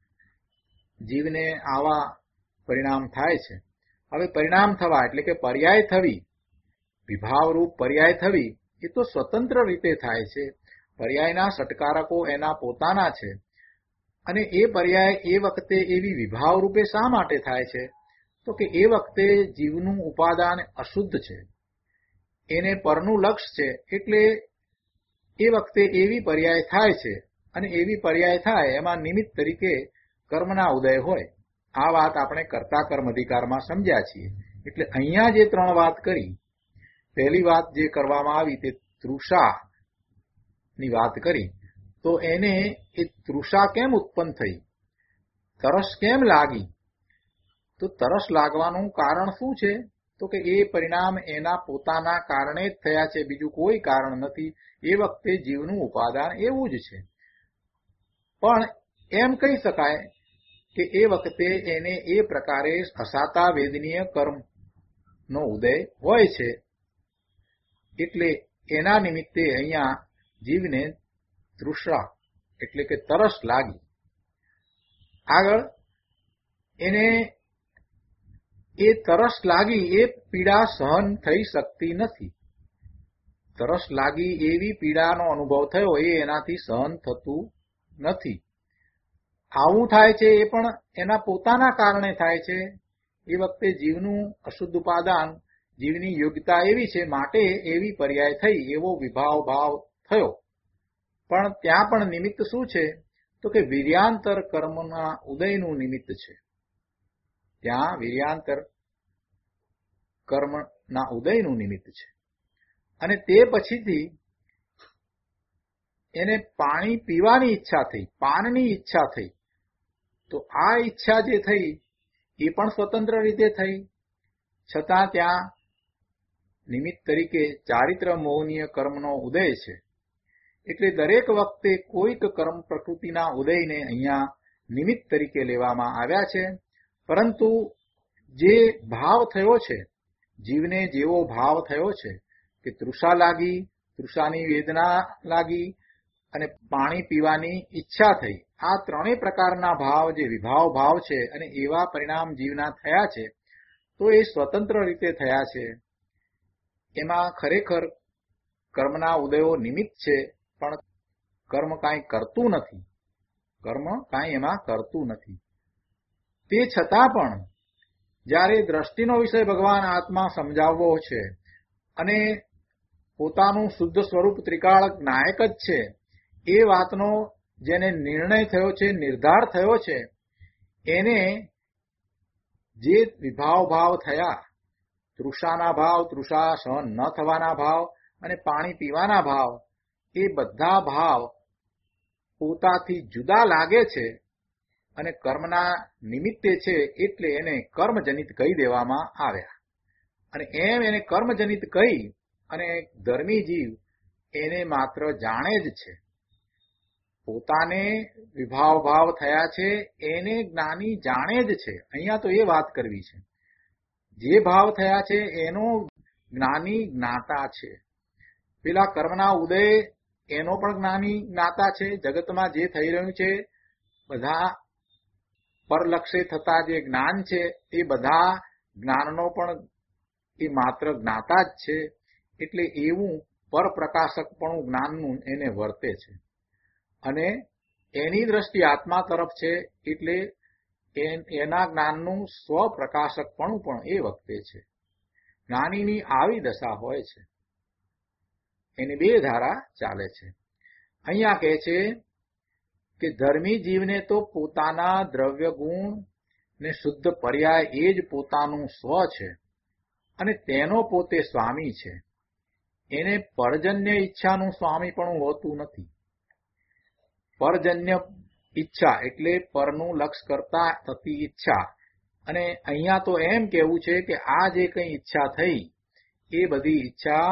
જીવને આવા પરિણામ થાય છે. હવે પરિણામ થવા એટલે કે પર્યાય થવી, વિભાવરૂપ પર્યાય થવી, એ તો સ્વતંત્ર રીતે થાય છે. પર્યાયના સટકારકો એના પોતાના છે. અને એ પર્યાય એ વખતે એવી વિભાવ રૂપે શા માટે થાય છે? તો કે એ વખતે જીવનું ઉપાદાન અશુદ્ધ છે, એને પરનું લક્ષ્ય છે. એટલે એ વખતે એવી પર્યાય થાય છે. અને એવી પર્યાય થાય એમાં નિમિત્ત તરીકે કર્મના ઉદય હોય. આ વાત આપણે કર્તા કર્મ અધિકારમાં સમજ્યા છીએ. એટલે અહીંયા જે ત્રણ વાત કરી, પહેલી વાત જે કરવામાં આવી તે તૃષાની વાત કરી. તો એને એ તૃષા કેમ ઉત્પન્ન થઈ, તરસ કેમ લાગી? તો તરસ લાગવાનું કારણ શું છે? તો કે એ પરિણામ એના પોતાના કારણે જ થયા છે, બીજું કોઈ કારણ નથી. એ વખતે જીવનું ઉપાદાન એવું જ છે. પણ એમ કહી શકાય કે એ વખતે એને એ પ્રકારે અસાતા વેદનીય કર્મનો ઉદય હોય છે. એટલે એના નિમિત્તે અહીંયા જીવને તૃષા એટલે કે તરસ લાગી. આગળ એને એ તરસ લાગી એ પીડા સહન થઈ શકતી નથી. તરસ લાગી એવી પીડાનો અનુભવ થયો એ એનાથી સહન થતું નથી. આવું થાય છે એ પણ એના પોતાના કારણે થાય છે. એ વખતે જીવનું અશુદ્ધ ઉપાદાન, જીવની યોગ્યતા એવી છે માટે એવી પર્યાય થઈ, એવો વિભાવ ભાવ થયો. પણ ત્યાં પણ નિમિત્ત શું છે? તો કે વીર્યાંતર કર્મના ઉદયનું નિમિત્ત છે. ત્યાં વીર્યાંતર કર્મના ઉદયનું નિમિત્ત છે. અને તે પછીથી એને પાણી પીવાની ઈચ્છા થઈ, પાનની ઈચ્છા થઈ. તો આ ઈચ્છા જે થઈ એ પણ સ્વતંત્ર રીતે થઈ. છતાં ત્યાં નિમિત્ત તરીકે ચારિત્ર મૌનીય કર્મનો ઉદય છે. એટલે દરેક વખતે કોઈક કર્મ પ્રકૃતિના ઉદયને અહીંયા નિમિત્ત તરીકે લેવામાં આવ્યા છે. પરંતુ જે ભાવ થયો છે, જીવને જેવો ભાવ થયો છે કે તૃષા લાગી, તૃષાની વેદના લાગી અને પાણી પીવાની ઈચ્છા થઈ, આ ત્રણેય પ્રકારના ભાવ જે વિભાવ ભાવ છે અને એવા પરિણામ જીવના થયા છે, તો એ સ્વતંત્ર રીતે થયા છે. એમાં ખરેખર કર્મના ઉદયો નિમિત્ત છે, પણ કર્મ કાંઈ કરતું નથી. કર્મ કાંઈ એમાં કરતું નથી. તે છતાં પણ જ્યારે દ્રષ્ટિનો વિષય ભગવાન આત્મા સમજાવવો છે, અને પોતાનું શુદ્ધ સ્વરૂપ ત્રિકાળક નાયક જ છે એ વાતનો જેને નિર્ણય થયો છે, નિર્ધાર થયો છે, એને જે વિભાવ ભાવ થયા, તૃષાના ભાવ, તૃષા સહન ન થવાના ભાવ અને પાણી પીવાના ભાવ, એ બધા ભાવ પોતાથી જુદા લાગે છે અને કર્મના નિમિત્તે છે, એટલે એને કર્મજનિત કહી દેવામાં આવ્યા. અને એમ એને કર્મજનિત કહી અને ધર્મી જીવ એને માત્ર જાણે જ છે. પોતાને વિભાવ ભાવ થયા છે એને જ્ઞાની જાણે જ છે. અહીંયા તો એ વાત કરવી છે. જે ભાવ થયા છે એનો જ્ઞાની જ્ઞાતા છે. પેલા કર્મના ઉદય એનો પણ જ્ઞાની જ્ઞાતા છે. જગતમાં જે થઈ રહ્યું છે બધા પરલક્ષે થતા જે જ્ઞાન છે એ બધા જ્ઞાનનો પણ એ માત્ર જ્ઞાતા જ છે. એટલે એવું પરપ્રકાશકપણું જ્ઞાનનું એને વર્તે છે અને એની દ્રષ્ટિ આત્મા તરફ છે, એટલે એના જ્ઞાનનું સ્વપ્રકાશકપણું પણ એ વખતે છે. જ્ઞાનીની આવી દશા હોય છે. એની બે ધારા ચાલે છે. અહીંયા કહે છે કે ધર્મી જીવને તો પોતાના દ્રવ્ય ગુણ ને શુદ્ધ પર્યાય એ જ પોતાનું સ્વ છે અને તેનો પોતે સ્વામી છે. એને પરજન્ય ઈચ્છાનું સ્વામી પણ હોતું નથી. પરજન્ય ઈચ્છા એટલે પરનું લક્ષ કરતા થતી ઈચ્છા. અને અહીંયા તો એમ કહેવું છે કે આ જે કંઈ ઈચ્છા થઈ એ બધી ઈચ્છા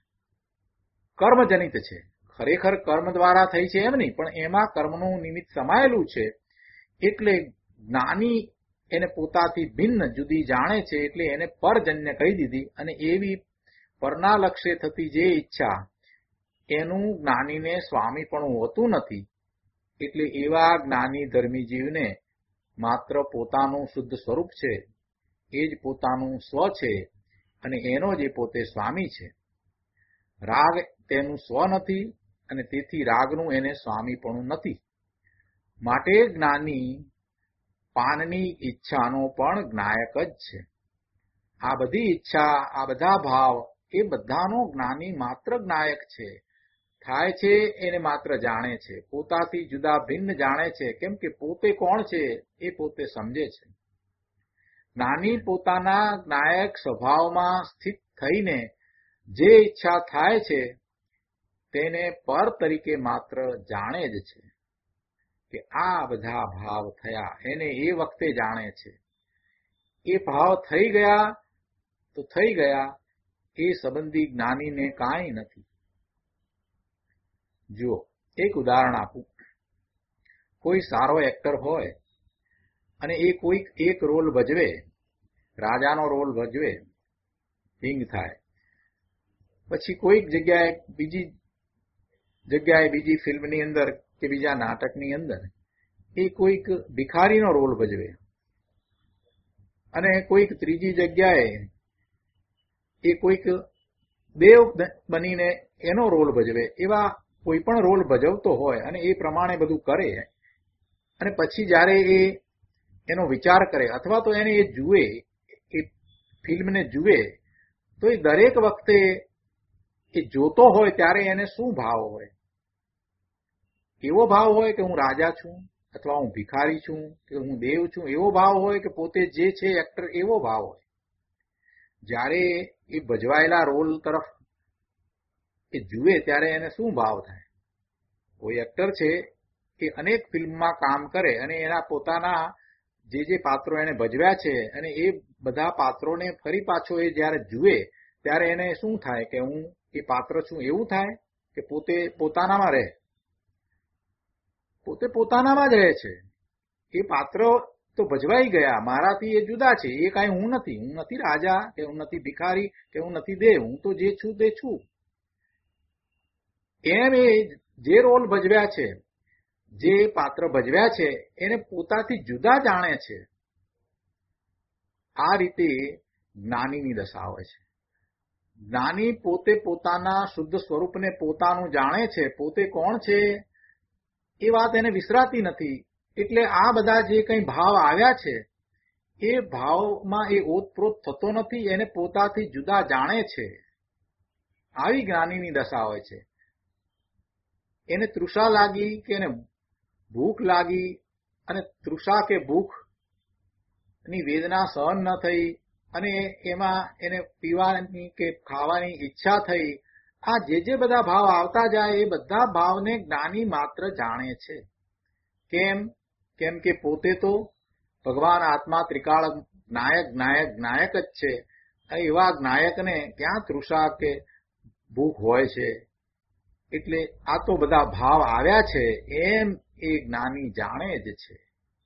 કર્મજનિત છે. ખરેખર કર્મ દ્વારા થઈ છે એમ નહીં, પણ એમાં કર્મનું નિમિત્ત સમાયેલું છે. એટલે જ્ઞાની એને પોતાથી ભિન્ન જુદી જાણે છે, એટલે એને પરજન્ય કહી દીધી. અને એવી પરના લક્ષ્ય થતી જે ઈચ્છા એનું જ્ઞાનીને સ્વામી પણ હોતું નથી. એટલે એવા જ્ઞાની ધર્મી જીવને માત્ર પોતાનું શુદ્ધ સ્વરૂપ છે, એ જ પોતાનું સ્વ છે અને એનો જે પોતે સ્વામી છે. રાગ તેનું સ્વ નથી અને તેથી રાગનું એને સ્વામી પણ નથી. માટે જ્ઞાની પાનની ઈચ્છાનો પણ જ્ઞાયક જ છે. આ બધી ઈચ્છા, આ બધા ભાવ એ બધાનો જ્ઞાની માત્ર જ્ઞાયક છે. થાય છે એને માત્ર જાણે છે, પોતાથી જુદા ભિન્ન જાણે છે. કેમ કે પોતે કોણ છે એ પોતે સમજે છે. જ્ઞાની પોતાના જ્ઞાયક સ્વભાવમાં સ્થિત થઈને જે ઈચ્છા થાય છે તેને પર તરીકે માત્ર જાણે જ છે કે આ બધા ભાવ થયા, એને એ વખતે જાણે છે. એ ભાવ થઈ ગયા તો થઈ ગયા, એ સંબંધી જ્ઞાનીને કાંઈ નથી. જુઓ, એક ઉદાહરણ આપું. કોઈ સારો એક્ટર હોય અને એ કોઈક એક રોલ ભજવે, રાજાનો રોલ ભજવે, કિંગ થાય. પછી કોઈક જગ્યાએ બીજી ફિલ્મની અંદર કે બીજા નાટકની અંદર એ કોઈક ભિખારીનો રોલ ભજવે અને કોઈક ત્રીજી જગ્યાએ એ કોઈક દેવ બનીને એનો રોલ ભજવે. એવા કોઈ પણ રોલ ભજવતો હોય અને એ પ્રમાણે બધું કરે અને પછી જ્યારે એ એનો વિચાર કરે અથવા તો એને એ જુએ, એ ફિલ્મને જુએ, તો એ દરેક વખતે એ જોતો હોય ત્યારે એને શું ભાવ હોય? એવો ભાવ હોય કે હું રાજા છું અથવા હું ભિખારી છું કે હું દેવ છું, એવો ભાવ હોય કે પોતે જે છે એક્ટર, એવો ભાવ હોય. જ્યારે એ ભજવાયેલા રોલ તરફ એ જુએ ત્યારે એને શું ભાવ થાય? કોઈ એક્ટર છે કે અનેક ફિલ્મમાં કામ કરે અને એના પોતાના જે પાત્રો એને ભજવ્યા છે અને એ બધા પાત્રોને ફરી પાછો એ જ્યારે જુએ ત્યારે એને શું થાય કે હું એ પાત્ર છું એવું થાય કે પોતે પોતાનામાં રહે? પોતે પોતાનામાં જ રહે છે. એ પાત્ર તો ભજવાઈ ગયા, મારાથી એ જુદા છે. એ કાંઈ હું નથી રાજા કે હું નથી ભિખારી કે હું નથી દેવ, હું તો જે છું તે છું. એમ એ જે રોલ ભજવ્યા છે, જે પાત્ર ભજવ્યા છે એને પોતાથી જુદા જાણે છે. આ રીતે જ્ઞાનીની દશા હોય છે. જ્ઞાની પોતે પોતાના શુદ્ધ સ્વરૂપને પોતાનું જાણે છે. પોતે કોણ છે એ વાત એને વિસરાતી નથી. એટલે આ બધા જે કંઈ ભાવ આવ્યા છે એ ભાવમાં એ ઓતપ્રોત થતો નથી, એને પોતાથી જુદા જાણે છે. આવી જ્ઞાનીની દશા હોય છે. એને તૃષા લાગી કે એને ભૂખ લાગી અને તૃષા કે ભૂખની વેદના સહન ન થઈ અને એમાં એને પીવાની કે ખાવાની ઈચ્છા થઈ, આ જે બધા ભાવ આવતા જાય એ બધા ભાવને જ્ઞાની માત્ર જાણે છે. કેમ કે પોતે તો ભગવાન આત્મા ત્રિકાળ જ્ઞાયક જ છે. એવા જ્ઞાયકને ક્યાં તૃષા કે ભૂખ હોય છે? એટલે આ તો બધા ભાવ આવ્યા છે એમ એ જ્ઞાની જાણે જ છે.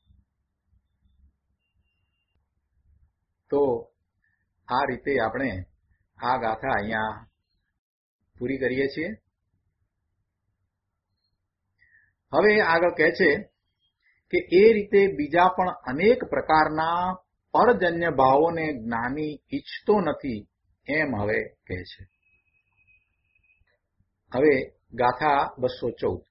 તો આ રીતે આપણે આ ગાથા અહીંયા પૂરી કરીએ છીએ. હવે આગળ કહે છે કે એ રીતે બીજા પણ અનેક પ્રકારના પરજન્ય ભાવોને જ્ઞાની ઈચ્છતો નથી એમ હવે કહે છે. હવે ગાથા 214.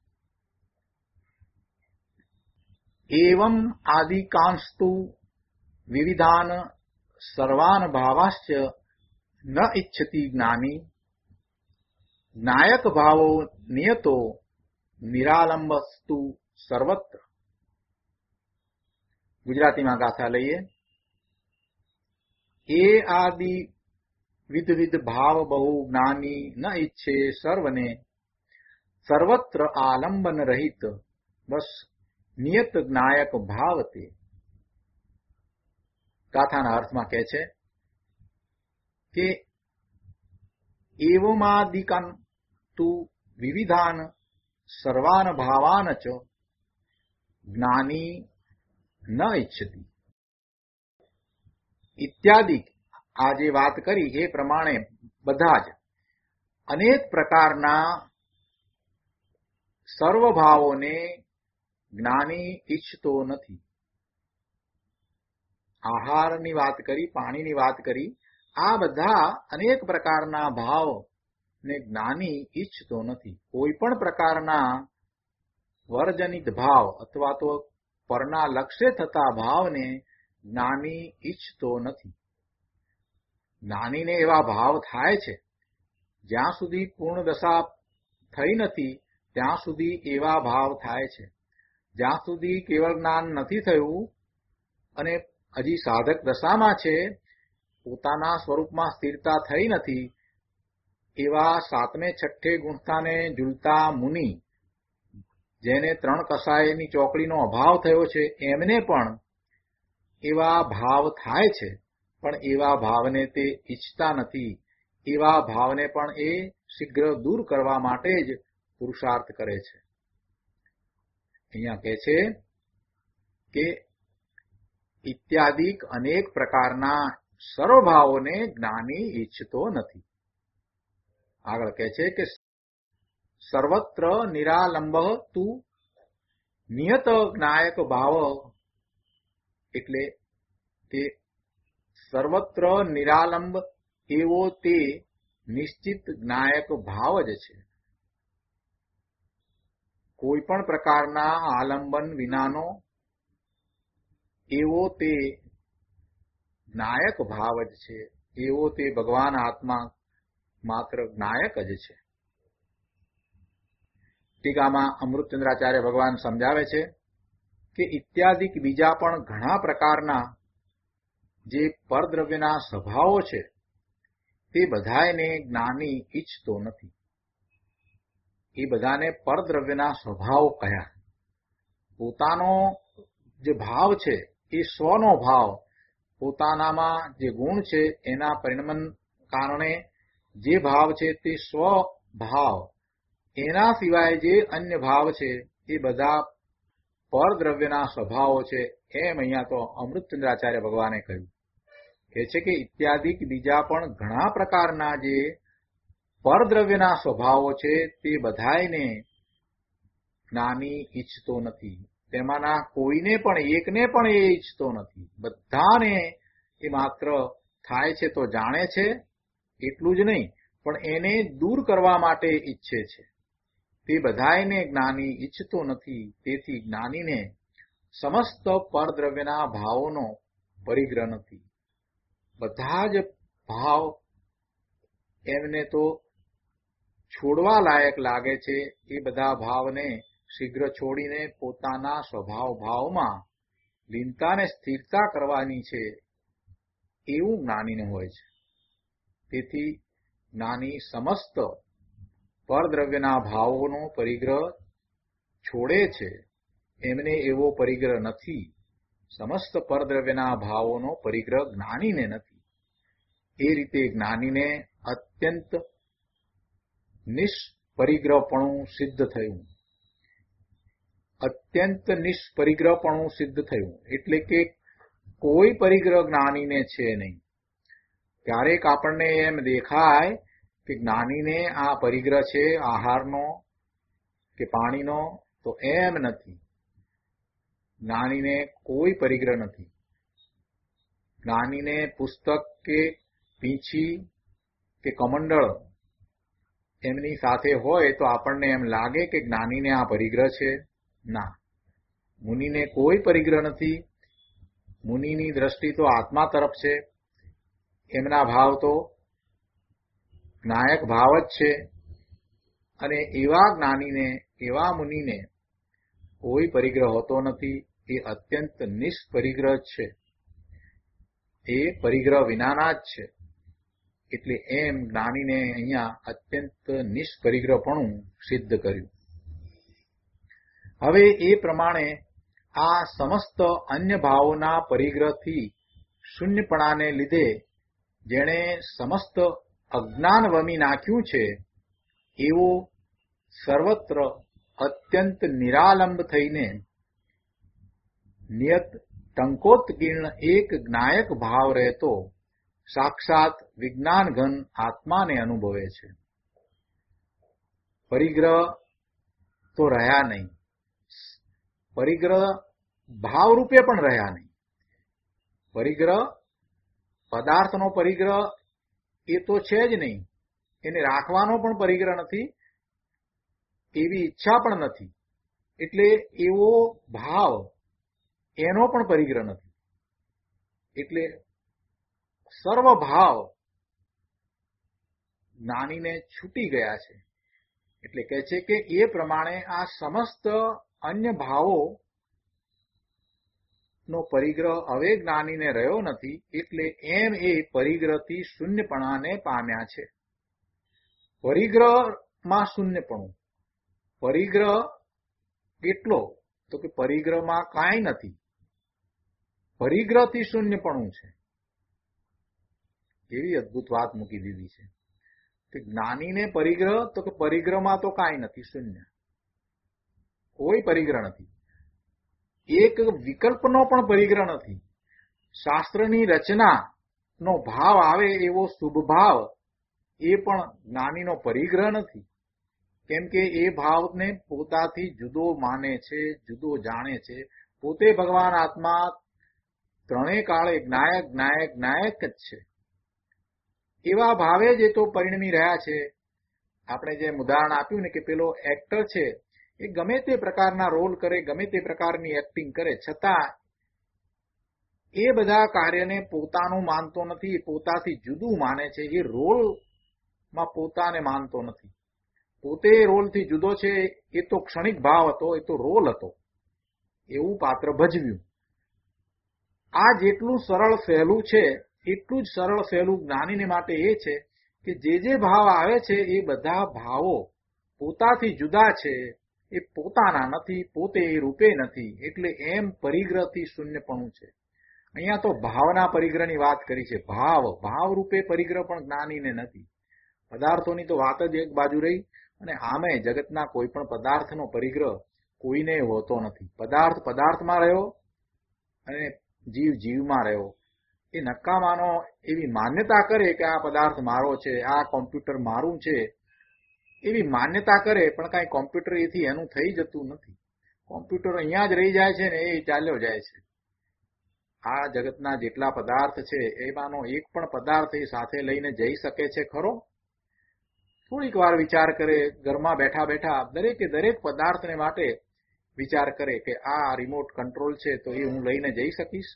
એવં આદિકાંસ્તુ વિવિધાન સર્વાન ભાવાશ્ચ ન ઇચ્છતિ જ્ઞાની જ્ઞાયક ભાવો નિયતો નિરાલંબસ્તુ સર્વત્ર. ગુજરાતીમાં ગાથા લઈએ. એ આદિ વિધ ભાવ બહુ જ્ઞાની ન ઈચ્છે સર્વને સર્વત્ર આલંબન રહિત બસ નિયત જ્ઞાયક ભાવતે. ગાથાના અર્થમાં કહે છે કે એવમાદિકાન તુ વિવિધાન સર્વાન ભાવાન ચ જ્ઞાની ન ઈચ્છતી ઇત્યાદિ. આ જે વાત કરી એ પ્રમાણે બધા જ અનેક પ્રકારના સર્વભાવોને જ્ઞાની ઈચ્છતો નથી. આહારની વાત કરી, પાણીની વાત કરી, આ બધા અનેક પ્રકારના ભાવને જ્ઞાની ઈચ્છતો નથી. કોઈ પણ પ્રકારના વર્જનિત ભાવ અથવા તો પરના લક્ષ્ય થતા ભાવને જ્ઞાની ઈચ્છતો નથી. જ્ઞાનીને એવા ભાવ થાય છે. જ્યાં સુધી પૂર્ણ દશા થઈ નથી ત્યાં સુધી એવા ભાવ થાય છે. જ્યાં સુધી કેવળ જ્ઞાન નથી થયું અને હજી સાધક દશામાં છે, પોતાના સ્વરૂપમાં સ્થિરતા થઈ નથી, એવા સાતમે છઠ્ઠે ગુંઠાને ઝૂલતા મુનિ, જેને 3 કસાયની ચોકડીનો અભાવ થયો છે, એમને પણ એવા ભાવ થાય છે. પણ એવા ભાવને તે ઈચ્છતા નથી. એવા ભાવને પણ એ શીઘ્ર દૂર કરવા માટે જ પુરુષાર્થ કરે છે. અહીંયા કહે છે કે ઇત્યાદિક અનેક પ્રકારના સર્વભાવોને જ્ઞાની ઈચ્છતો નથી. આગળ કહે છે કે સર્વત્ર નિરાલંબ તુ નિયત જ્ઞાયક ભાવ. એટલે તે સર્વત્ર નિરાલંબ એવો તે નિશ્ચિત જ્ઞાયક ભાવ જ છે. કોઈ પણ પ્રકારના આલંબન વિનાનો એવો તે જ્ઞાયક ભાવ જ છે. એવો તે ભગવાન આત્મા માત્ર જ્ઞાયક જ છે. ટીકામાં અમૃતચંદ્રાચાર્ય ભગવાન સમજાવે છે કે ઇત્યાદિક બીજા પણ ઘણા પ્રકારના જે પરદ્રવ્યના સ્વભાવો છે તે બધાને જ્ઞાની ઈચ્છતો નથી. એ બધાને પરદ્રવ્યના સ્વભાવો કયા. પોતાનો જે ભાવ છે એ સ્વનો ભાવ, પોતાનામાં જે ગુણ છે એના પરિણમન કારણે જે ભાવ છે તે સ્વભાવ. એના સિવાય જે અન્ય ભાવ છે એ બધા પરદ્રવ્યના સ્વભાવો છે. એમ અહીંયા તો અમૃતચંદ્રાચાર્ય ભગવાને કહ્યું. કહે છે કે ઇત્યાદિક બીજા પણ ઘણા પ્રકારના જે પરદ્રવ્યના સ્વભાવો છે તે બધાયને જ્ઞાની ઈચ્છતો નથી. તેમાંના કોઈને પણ એકને પણ એ ઈચ્છતો નથી. બધાને એ માત્ર થાય છે તો જાણે છે, એટલું જ નહીં પણ એને દૂર કરવા માટે ઈચ્છે છે. તે બધાયને જ્ઞાની ઈચ્છતો નથી. તેથી જ્ઞાનીને સમસ્ત પરદ્રવ્યના ભાવોનો પરિગ્રહ નથી. બધા જ ભાવ એમને તો છોડવા લાયક લાગે છે એ બધા ભાવને શીઘ્ર છોડીને પોતાના સ્વભાવ ભાવમાં લીનતાને સ્થિરતા કરવાની છે એવું જ્ઞાનીને હોય છે. તેથી જ્ઞાની સમસ્ત પરદ્રવ્યના ભાવોનો પરિગ્રહ છોડે છે. એમને એવો પરિગ્રહ નથી. સમસ્ત પરદ્રવ્યના ભાવોનો પરિગ્રહ જ્ઞાનીને નથી. એ રીતે જ્ઞાનીને અત્યંત નિષ્પરિગ્રહપણું સિદ્ધ થયું. અત્યંત નિષ્પરિગ્રહપણું સિદ્ધ થયું એટલે કે કોઈ પરિગ્રહ જ્ઞાનીને છે નહીં. ક્યારેક આપણને એમ દેખાય કે જ્ઞાનીને આ પરિગ્રહ છે આહારનો કે પાણીનો, તો એમ નથી. જ્ઞાનીને કોઈ પરિગ્રહ નથી. જ્ઞાનીને પુસ્તક કે પીંછી કે કમંડળ એમની સાથે હોય તો આપણને એમ લાગે કે જ્ઞાનીને આ પરિગ્રહ છે. ના, મુનિને કોઈ પરિગ્રહ નથી. મુનિની દ્રષ્ટિ તો આત્મા તરફ છે. એમના ભાવ તો નાયક ભાવ જ છે. અને એવા જ્ઞાનીને, એવા મુનિને કોઈ પરિગ્રહ હોતો નથી. એ અત્યંત નિષ્પરિગ્રહ છે. એ પરિગ્રહ વિનાના જ છે. એટલે એમ જ્ઞાનીને અહીંયા અત્યંત નિષ્પરિગ્રહપણું સિદ્ધ કર્યું. હવે એ પ્રમાણે આ સમસ્ત અન્ય ભાવોના પરિગ્રહથી શૂન્યપણાને લીધે જેણે સમસ્ત અજ્ઞાન વમી નાખ્યું છે એવો સર્વત્ર અત્યંત નિરાલંબ થઈને નિયત ટંકોત્કીર્ણ એક જ્ઞાયક ભાવ રહેતો સાક્ષાત વિજ્ઞાન ઘન આત્માને અનુભવે છે. પરિગ્રહ તો રહ્યા નહીં. પરિગ્રહ ભાવરૂપે પણ રહ્યા નહીં. પરિગ્રહ, પદાર્થનો પરિગ્રહ એ તો છે જ નહીં. એને રાખવાનો પણ પરિગ્રહ નથી, એવી ઈચ્છા પણ નથી. એટલે એવો ભાવ, એનો પણ પરિગ્રહ નથી. એટલે સર્વ ભાવ જ્ઞાનીને છૂટી ગયા છે. એટલે કહે છે કે એ પ્રમાણે આ સમસ્ત અન્ય ભાવો નો પરિગ્રહ હવે જ્ઞાનીને રહ્યો નથી. એટલે એમ એ પરિગ્રહથી શૂન્યપણાને પામ્યા છે. પરિગ્રહમાં શૂન્યપણું. પરિગ્રહ કેટલો? તો કે પરિગ્રહમાં કાંઈ નથી. પરિગ્રહથી શૂન્યપણું છે. એવી અદભુત વાત મૂકી દીધી છે કે જ્ઞાનીને પરિગ્રહ, તો કે પરિગ્રહમાં તો કાંઈ નથી, શૂન્ય. કોઈ પરિગ્રહ નથી. એક વિકલ્પનો પણ પરિગ્રહ નથી. શાસ્ત્રની રચનાનો ભાવ આવે એવો શુભ ભાવ એ પણ જ્ઞાનીનો પરિગ્રહ નથી. કેમ કે એ ભાવને પોતાથી જુદો માને છે, જુદો જાણે છે. પોતે ભગવાન આત્મા ત્રણેય કાળે જ્ઞાયક જ્ઞાયક જ્ઞાયક જ છે. એવા ભાવે જ એ તો પરિણમી રહ્યા છે. આપણે જેમ ઉદાહરણ આપ્યું ને કે પેલો એક્ટર છે, એ ગમે તે પ્રકારના રોલ કરે, ગમે તે પ્રકારની એક્ટિંગ કરે, છતાં એ બધા કાર્યને પોતાનું માનતો નથી, પોતાથી જુદું માને છે. એ રોલમાં પોતાને માનતો નથી. પોતે રોલથી જુદો છે. એ તો ક્ષણિક ભાવ હતો, એ તો રોલ હતો, એવું પાત્ર ભજવ્યું. આ જેટલું સરળ સહેલું છે, એટલું જ સરળ સહેલું જ્ઞાનીને માટે એ છે કે જે ભાવ આવે છે એ બધા ભાવો પોતાથી જુદા છે. એ પોતાના નથી, પોતે એ રૂપે નથી. એટલે એમ પરિગ્રહથી શૂન્યપણું છે. અહીંયા તો ભાવના પરિગ્રહની વાત કરી છે. ભાવ રૂપે પરિગ્રહ પણ જ્ઞાનીને નથી. પદાર્થોની તો વાત જ એક બાજુ રહી, અને આમે જગતના કોઈ પણ પદાર્થનો પરિગ્રહ કોઈને હોતો નથી. પદાર્થ પદાર્થમાં રહ્યો અને જીવ જીવમાં રહ્યો. એ નકામાનો એવી માન્યતા કરે કે આ પદાર્થ મારો છે, આ કોમ્પ્યુટર મારું છે, એવી માન્યતા કરે, પણ કાંઈ કોમ્પ્યુટર એથી એનું થઈ જતું નથી. કોમ્પ્યુટર અહીંયા જ રહી જાય છે ને એ ચાલ્યો જાય છે. આ જગતના જેટલા પદાર્થ છે એમાંનો એક પણ પદાર્થ એ સાથે લઈને જઈ શકે છે ખરો? થોડીક વાર વિચાર કરે, ઘરમાં બેઠા બેઠા દરેકે દરેક પદાર્થને માટે વિચાર કરે કે આ રિમોટ કંટ્રોલ છે તો એ હું લઈને જઈ શકીશ,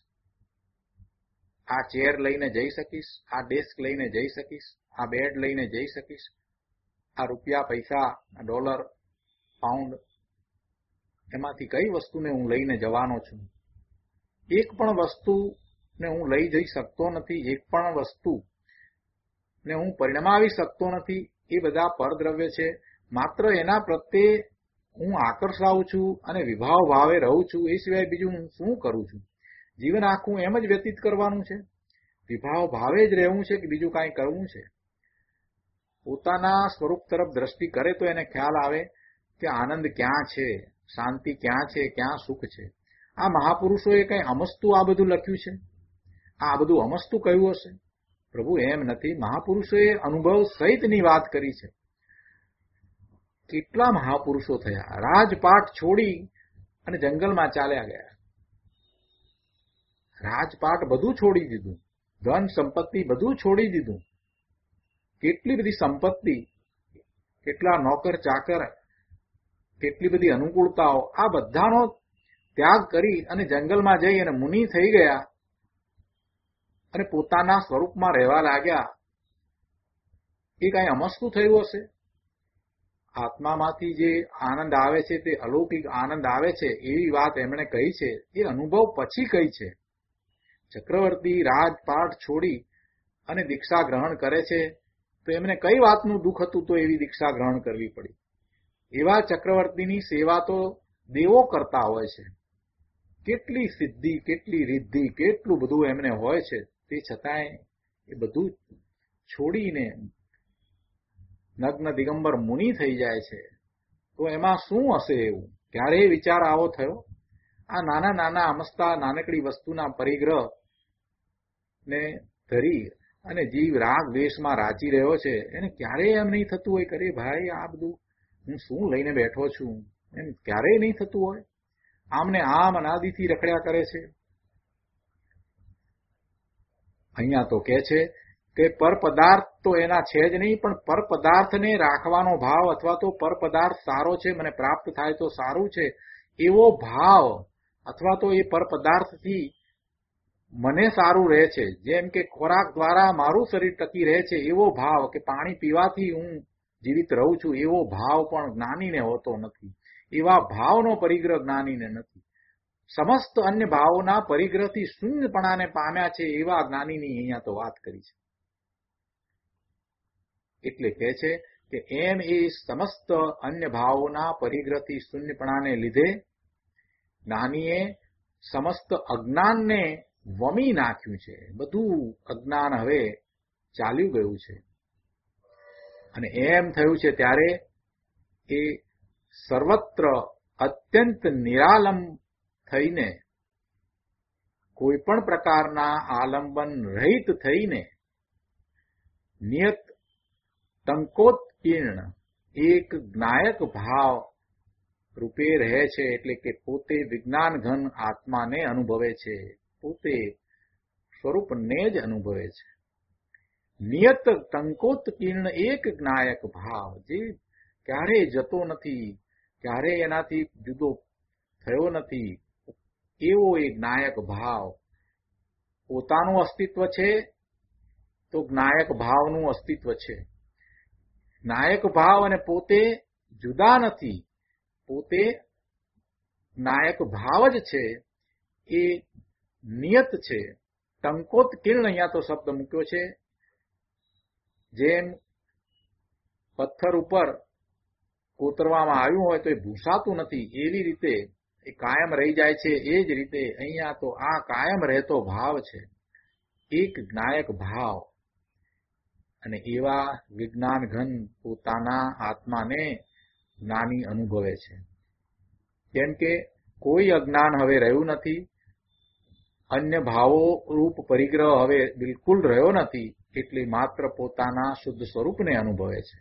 આ ચેર લઈને જઈ શકીશ, આ ડેસ્ક લઈને જઈ શકીશ, આ બેડ લઈને જઈ શકીશ. આ રૂપિયા, પૈસા, ડોલર, પાઉન્ડ, એમાંથી કઈ વસ્તુને હું લઈને જવાનો છું? એક પણ વસ્તુને હું લઈ જઈ શકતો નથી, એક પણ વસ્તુને હું પરિણમાવી શકતો નથી. એ બધા પરદ્રવ્ય છે. માત્ર એના પ્રત્યે હું આકર્ષાવું છું અને વિભાવ ભાવે રહું છું. એ સિવાય બીજું હું શું કરું છું? જીવન આખું એમ જ વ્યતીત કરવાનું છે? વિભાવ ભાવે જ રહેવું છે કે બીજું કાંઈ કરવું છે? પોતાના સ્વરૂપ તરફ દ્રષ્ટિ કરે તો એને ખ્યાલ આવે કે આનંદ ક્યાં છે, શાંતિ ક્યાં છે, ક્યાં સુખ છે. આ મહાપુરુષોએ કંઈ અમસ્તું આ બધું લખ્યું છે? આ બધું અમસ્તું કહ્યું હશે? પ્રભુ એમ નથી. મહાપુરુષોએ અનુભવ સહિતની વાત કરી છે. કેટલા મહાપુરુષો થયા, રાજપાટ છોડી અને જંગલમાં ચાલ્યા ગયા. રાજપાટ બધું છોડી દીધું, ધન સંપત્તિ બધું છોડી દીધું. કેટલી બધી સંપત્તિ, કેટલા નોકર ચાકર, કેટલી બધી અનુકૂળતાઓ, આ બધાનો ત્યાગ કરી અને જંગલમાં જઈ અને મુનિ થઈ ગયા અને પોતાના સ્વરૂપમાં રહેવા લાગ્યા. એ કાંઈ અમસ્તું થયું હશે? આત્મામાંથી જે આનંદ આવે છે તે અલૌકિક આનંદ આવે છે એવી વાત એમણે કહી છે. એ અનુભવ પછી કહી છે. ચક્રવર્તી રાજપાટ છોડી અને દીક્ષા ગ્રહણ કરે છે તો એમને કઈ વાતનું દુઃખ હતું તો એવી દીક્ષા ગ્રહણ કરવી પડી? એવા ચક્રવર્તીની સેવા તો દેવો કરતા હોય છે. કેટલી સિદ્ધિ, કેટલી રિદ્ધિ, કેટલું બધું એમને હોય છે. તે છતાંય એ બધું છોડીને નગ્ન દિગંબર મુનિ થઈ જાય છે. તો એમાં શું હશે એવું? ક્યારેય વિચાર આવો થયો? આ નાના નાના અમસ્તા નાનકડી વસ્તુના પરિગ્રહ ને ધરી અને જીવ રાગ દ્વેષમાં રાચી રહ્યો છે. એને ક્યારેય એમ નહીં થતું હોય કે ભાઈ આ બધું હું શું લઈને બેઠો છું? એમ ક્યારેય નહીં થતું હોય. આમને આમ અનાદિથી રખડ્યા કરે છે. અહીંયા તો કહે છે કે પર પદાર્થ તો એના છે જ નહીં, પણ પર પદાર્થને રાખવાનો ભાવ અથવા તો પર પદાર્થ સારો છે, મને પ્રાપ્ત થાય તો સારું છે, એવો ભાવ અથવા તો એ પર પદાર્થથી મને સારું રહે છે. જેમ કે ખોરાક દ્વારા મારું શરીર ટકી રહે છે એવો ભાવ, કે પાણી પીવાથી હું જીવિત રહું છું એવો ભાવ પણ જ્ઞાનીને હોતો નથી. એવા ભાવનો પરિગ્રહ જ્ઞાનીને નથી. સમસ્ત અન્ય ભાવોના પરિગ્રહથી શૂન્યપણાને પામ્યા છે એવા જ્ઞાનીની અહીંયા તો વાત કરી છે. એટલે કહે છે કે એમ એ સમસ્ત અન્ય ભાવોના પરિગ્રહથી શૂન્યપણાને લીધે જ્ઞાનીએ સમસ્ત અજ્ઞાનને વમી નાખ્યું છે. બધું અજ્ઞાન હવે ચાલ્યું ગયું છે. અને એમ થયું છે ત્યારે એ સર્વત્ર અત્યંત નિરાલંબ થઈને, કોઈ પણ પ્રકારના આલંબન રહિત થઈને, નિયત ટંકોત્કીર્ણ એક જ્ઞાયક ભાવ રૂપે રહે છે. એટલે કે પોતે વિજ્ઞાન ઘન આત્માને અનુભવે છે, પોતે સ્વરૂપને જ અનુભવે છે. નિયત ટંકોત્કીર્ણ એક જ્ઞાયક ભાવ, જે ક્યારેય જતો નથી, ક્યારેય એનાથી જુદો થયો નથી, એવો એ જ્ઞાયક ભાવ. પોતાનું અસ્તિત્વ છે તો જ્ઞાયક ભાવનું અસ્તિત્વ છે. જ્ઞાયક ભાવ અને પોતે જુદા નથી, પોતે જ્ઞાયક ભાવ જ છે. એ નિયત છે. ટંકોત્કીર્ણ અહીંયા તો શબ્દ મૂક્યો છે. જેમ પથ્થર ઉપર કોતરવામાં આવ્યું હોય તો એ ભૂસાતું નથી, એવી રીતે એ કાયમ રહી જાય છે. એ જ રીતે અહીંયા તો આ કાયમ રહેતો ભાવ છે, એક જ્ઞાયક ભાવ. અને એવા વિજ્ઞાન ઘન પોતાના આત્માને જ્ઞાની અનુભવે છે. કેમ કે કોઈ અજ્ઞાન હવે રહ્યું નથી, અન્ય ભાવો રૂપ પરિગ્રહ હવે બિલકુલ રહ્યો નથી. એટલે માત્ર પોતાના શુદ્ધ સ્વરૂપને અનુભવે છે.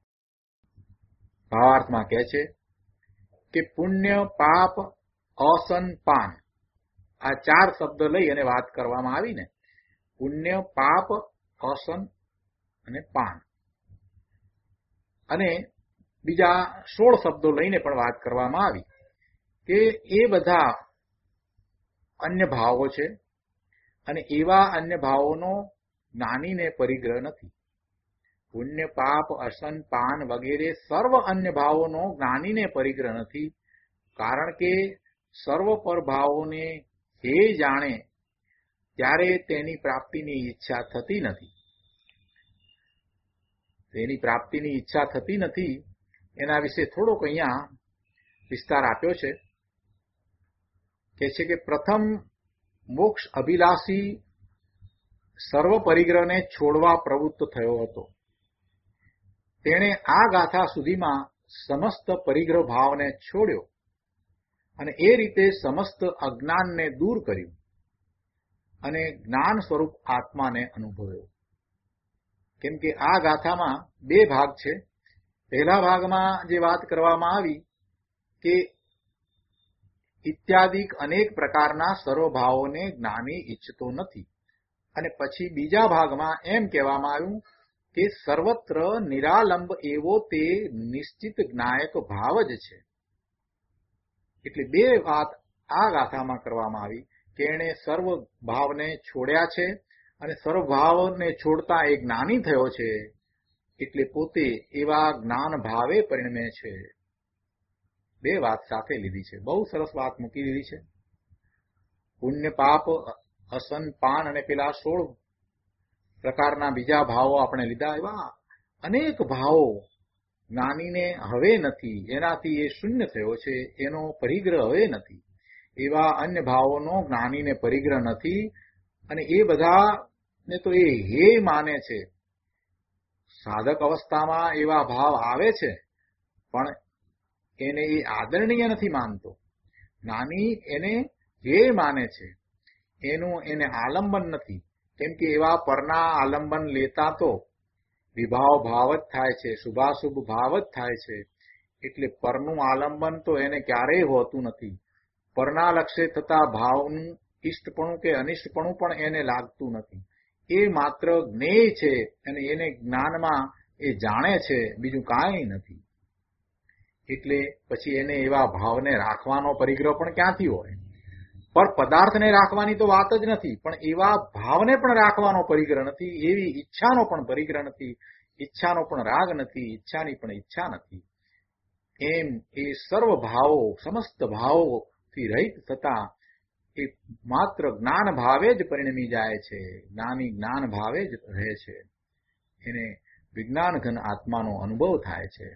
ભાવાર્થમાં કહે છે કે પુણ્ય, પાપ, અસન, પાન, આ ચાર શબ્દ લઈ અને વાત કરવામાં આવી ને. પુણ્ય, પાપ, અસન અને પાન, અને બીજા 16 શબ્દો લઈને પણ વાત કરવામાં આવી કે એ બધા અન્ય ભાવો છે અને એવા અન્ય ભાવોનો જ્ઞાનીને પરિગ્રહ નથી. પુણ્ય પાપ અસન પાન વગેરે સર્વ અન્ય ભાવોનો જ્ઞાનીને પરિગ્રહ નથી, કારણ કે સર્વ પર ભાવોને હે જાણે ત્યારે તેની પ્રાપ્તિની ઈચ્છા થતી નથી. તેની પ્રાપ્તિની ઈચ્છા થતી નથી એના વિશે થોડોક અહીંયા વિસ્તાર આપ્યો છે. કે છે કે પ્રથમ મોક્ષ અભિલાષી સર્વ પરિગ્રહને છોડવા પ્રવૃત્ત થયો હતો. તેણે આ ગાથા સુધીમાં સમસ્ત પરિગ્રહ ભાવને છોડ્યો અને એ રીતે સમસ્ત અજ્ઞાનને દૂર કર્યું અને જ્ઞાન સ્વરૂપ આત્માને અનુભવ્યો. કેમ કે આ ગાથામાં બે ભાગ છે. પહેલા ભાગમાં જે વાત કરવામાં આવી કે ઇત્યાદિક અનેક પ્રકારના સર્વભાવોને જ્ઞાની ઈચ્છતો નથી, અને પછી બીજા ભાગમાં એમ કહેવામાં આવ્યું કે સર્વત્ર નિરાલંબ એવો તે નિશ્ચિત જ્ઞાયક ભાવ જ છે. એટલે બે વાત આ ગાથામાં કરવામાં આવી કે એણે સર્વ ભાવને છોડ્યા છે અને સર્વ ભાવને છોડતા એ જ્ઞાની થયો છે, એટલે પોતે એવા જ્ઞાન ભાવે પરિણમે છે. બે વાત સાથે લીધી છે. બહુ સરસ વાત મૂકી દીધી છે. પુણ્ય પાપ અસન પાન અને પેલા 16 પ્રકારના બીજા ભાવો આપણે લીધા. એવા અનેક ભાવો જ્ઞાનીને હવે નથી, એનાથી એ શૂન્ય થયો છે, એનો પરિગ્રહ હવે નથી. એવા અન્ય ભાવોનો જ્ઞાનીને પરિગ્રહ નથી, અને એ બધાને તો એ હે માને છે. સાધક અવસ્થામાં એવા ભાવ આવે છે, પણ એને એ આદરણીય નથી માનતો. જ્ઞાની એને હે માને છે, એનું એને આલંબન નથી. કેમ કે એવા પરના આલંબન લેતા તો વિભાવ ભાવ જ થાય છે, શુભાશુભ ભાવ જ થાય છે. એટલે પરનું આલંબન તો એને ક્યારેય હોતું નથી. પરના લક્ષ્ય થતા ભાવનું ઇષ્ટપણું કે અનિષ્ટપણું પણ એને લાગતું નથી. એ માત્ર જ્ઞેય છે અને એને જ્ઞાનમાં એ જાણે છે, બીજું કાંઈ નથી. એટલે પછી એને એવા ભાવને રાખવાનો પરિગ્રહ પણ ક્યાંથી હોય? પર પદાર્થને રાખવાની તો વાત જ નથી, પણ એવા ભાવને પણ રાખવાનો પરિગ્રહ નથી, એવી ઈચ્છાનો પણ પરિગ્રહ નથી, ઈચ્છાનો પણ રાગ નથી, ઈચ્છાની પણ ઈચ્છા નથી. એમ એ સર્વ ભાવો સમસ્ત ભાવોથી રહિત થતા એ માત્ર જ્ઞાન ભાવે જ પરિણમી જાય છે. જ્ઞાની જ્ઞાન ભાવે જ રહે છે, એને વિજ્ઞાન ઘન આત્માનો અનુભવ થાય છે.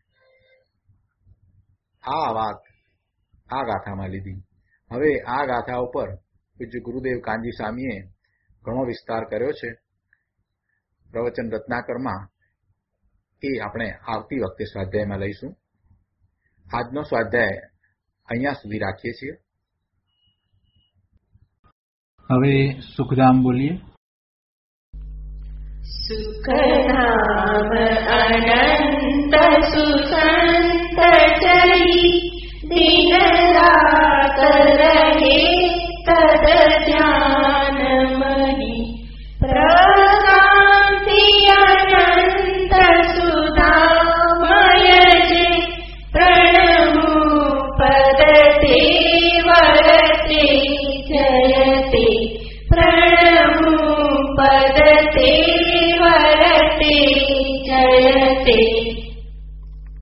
આ વાત આ ગાથામાં લીધી. હવે આ ગાથા ઉપર પૂજ્ય ગુરુદેવ કાનજી સ્વામીએ ઘણો વિસ્તાર કર્યો છે પ્રવચન રત્નાકરમાં. એ આપણે આવતી વખતે સ્વાધ્યાયમાં લઈશું. આજનો સ્વાધ્યાય અહીંયા સુધી રાખીએ છીએ. હવે સુખધામ બોલીએ. સુખધામ અનંત સુસંત ચરી દિન રાત રહે તદ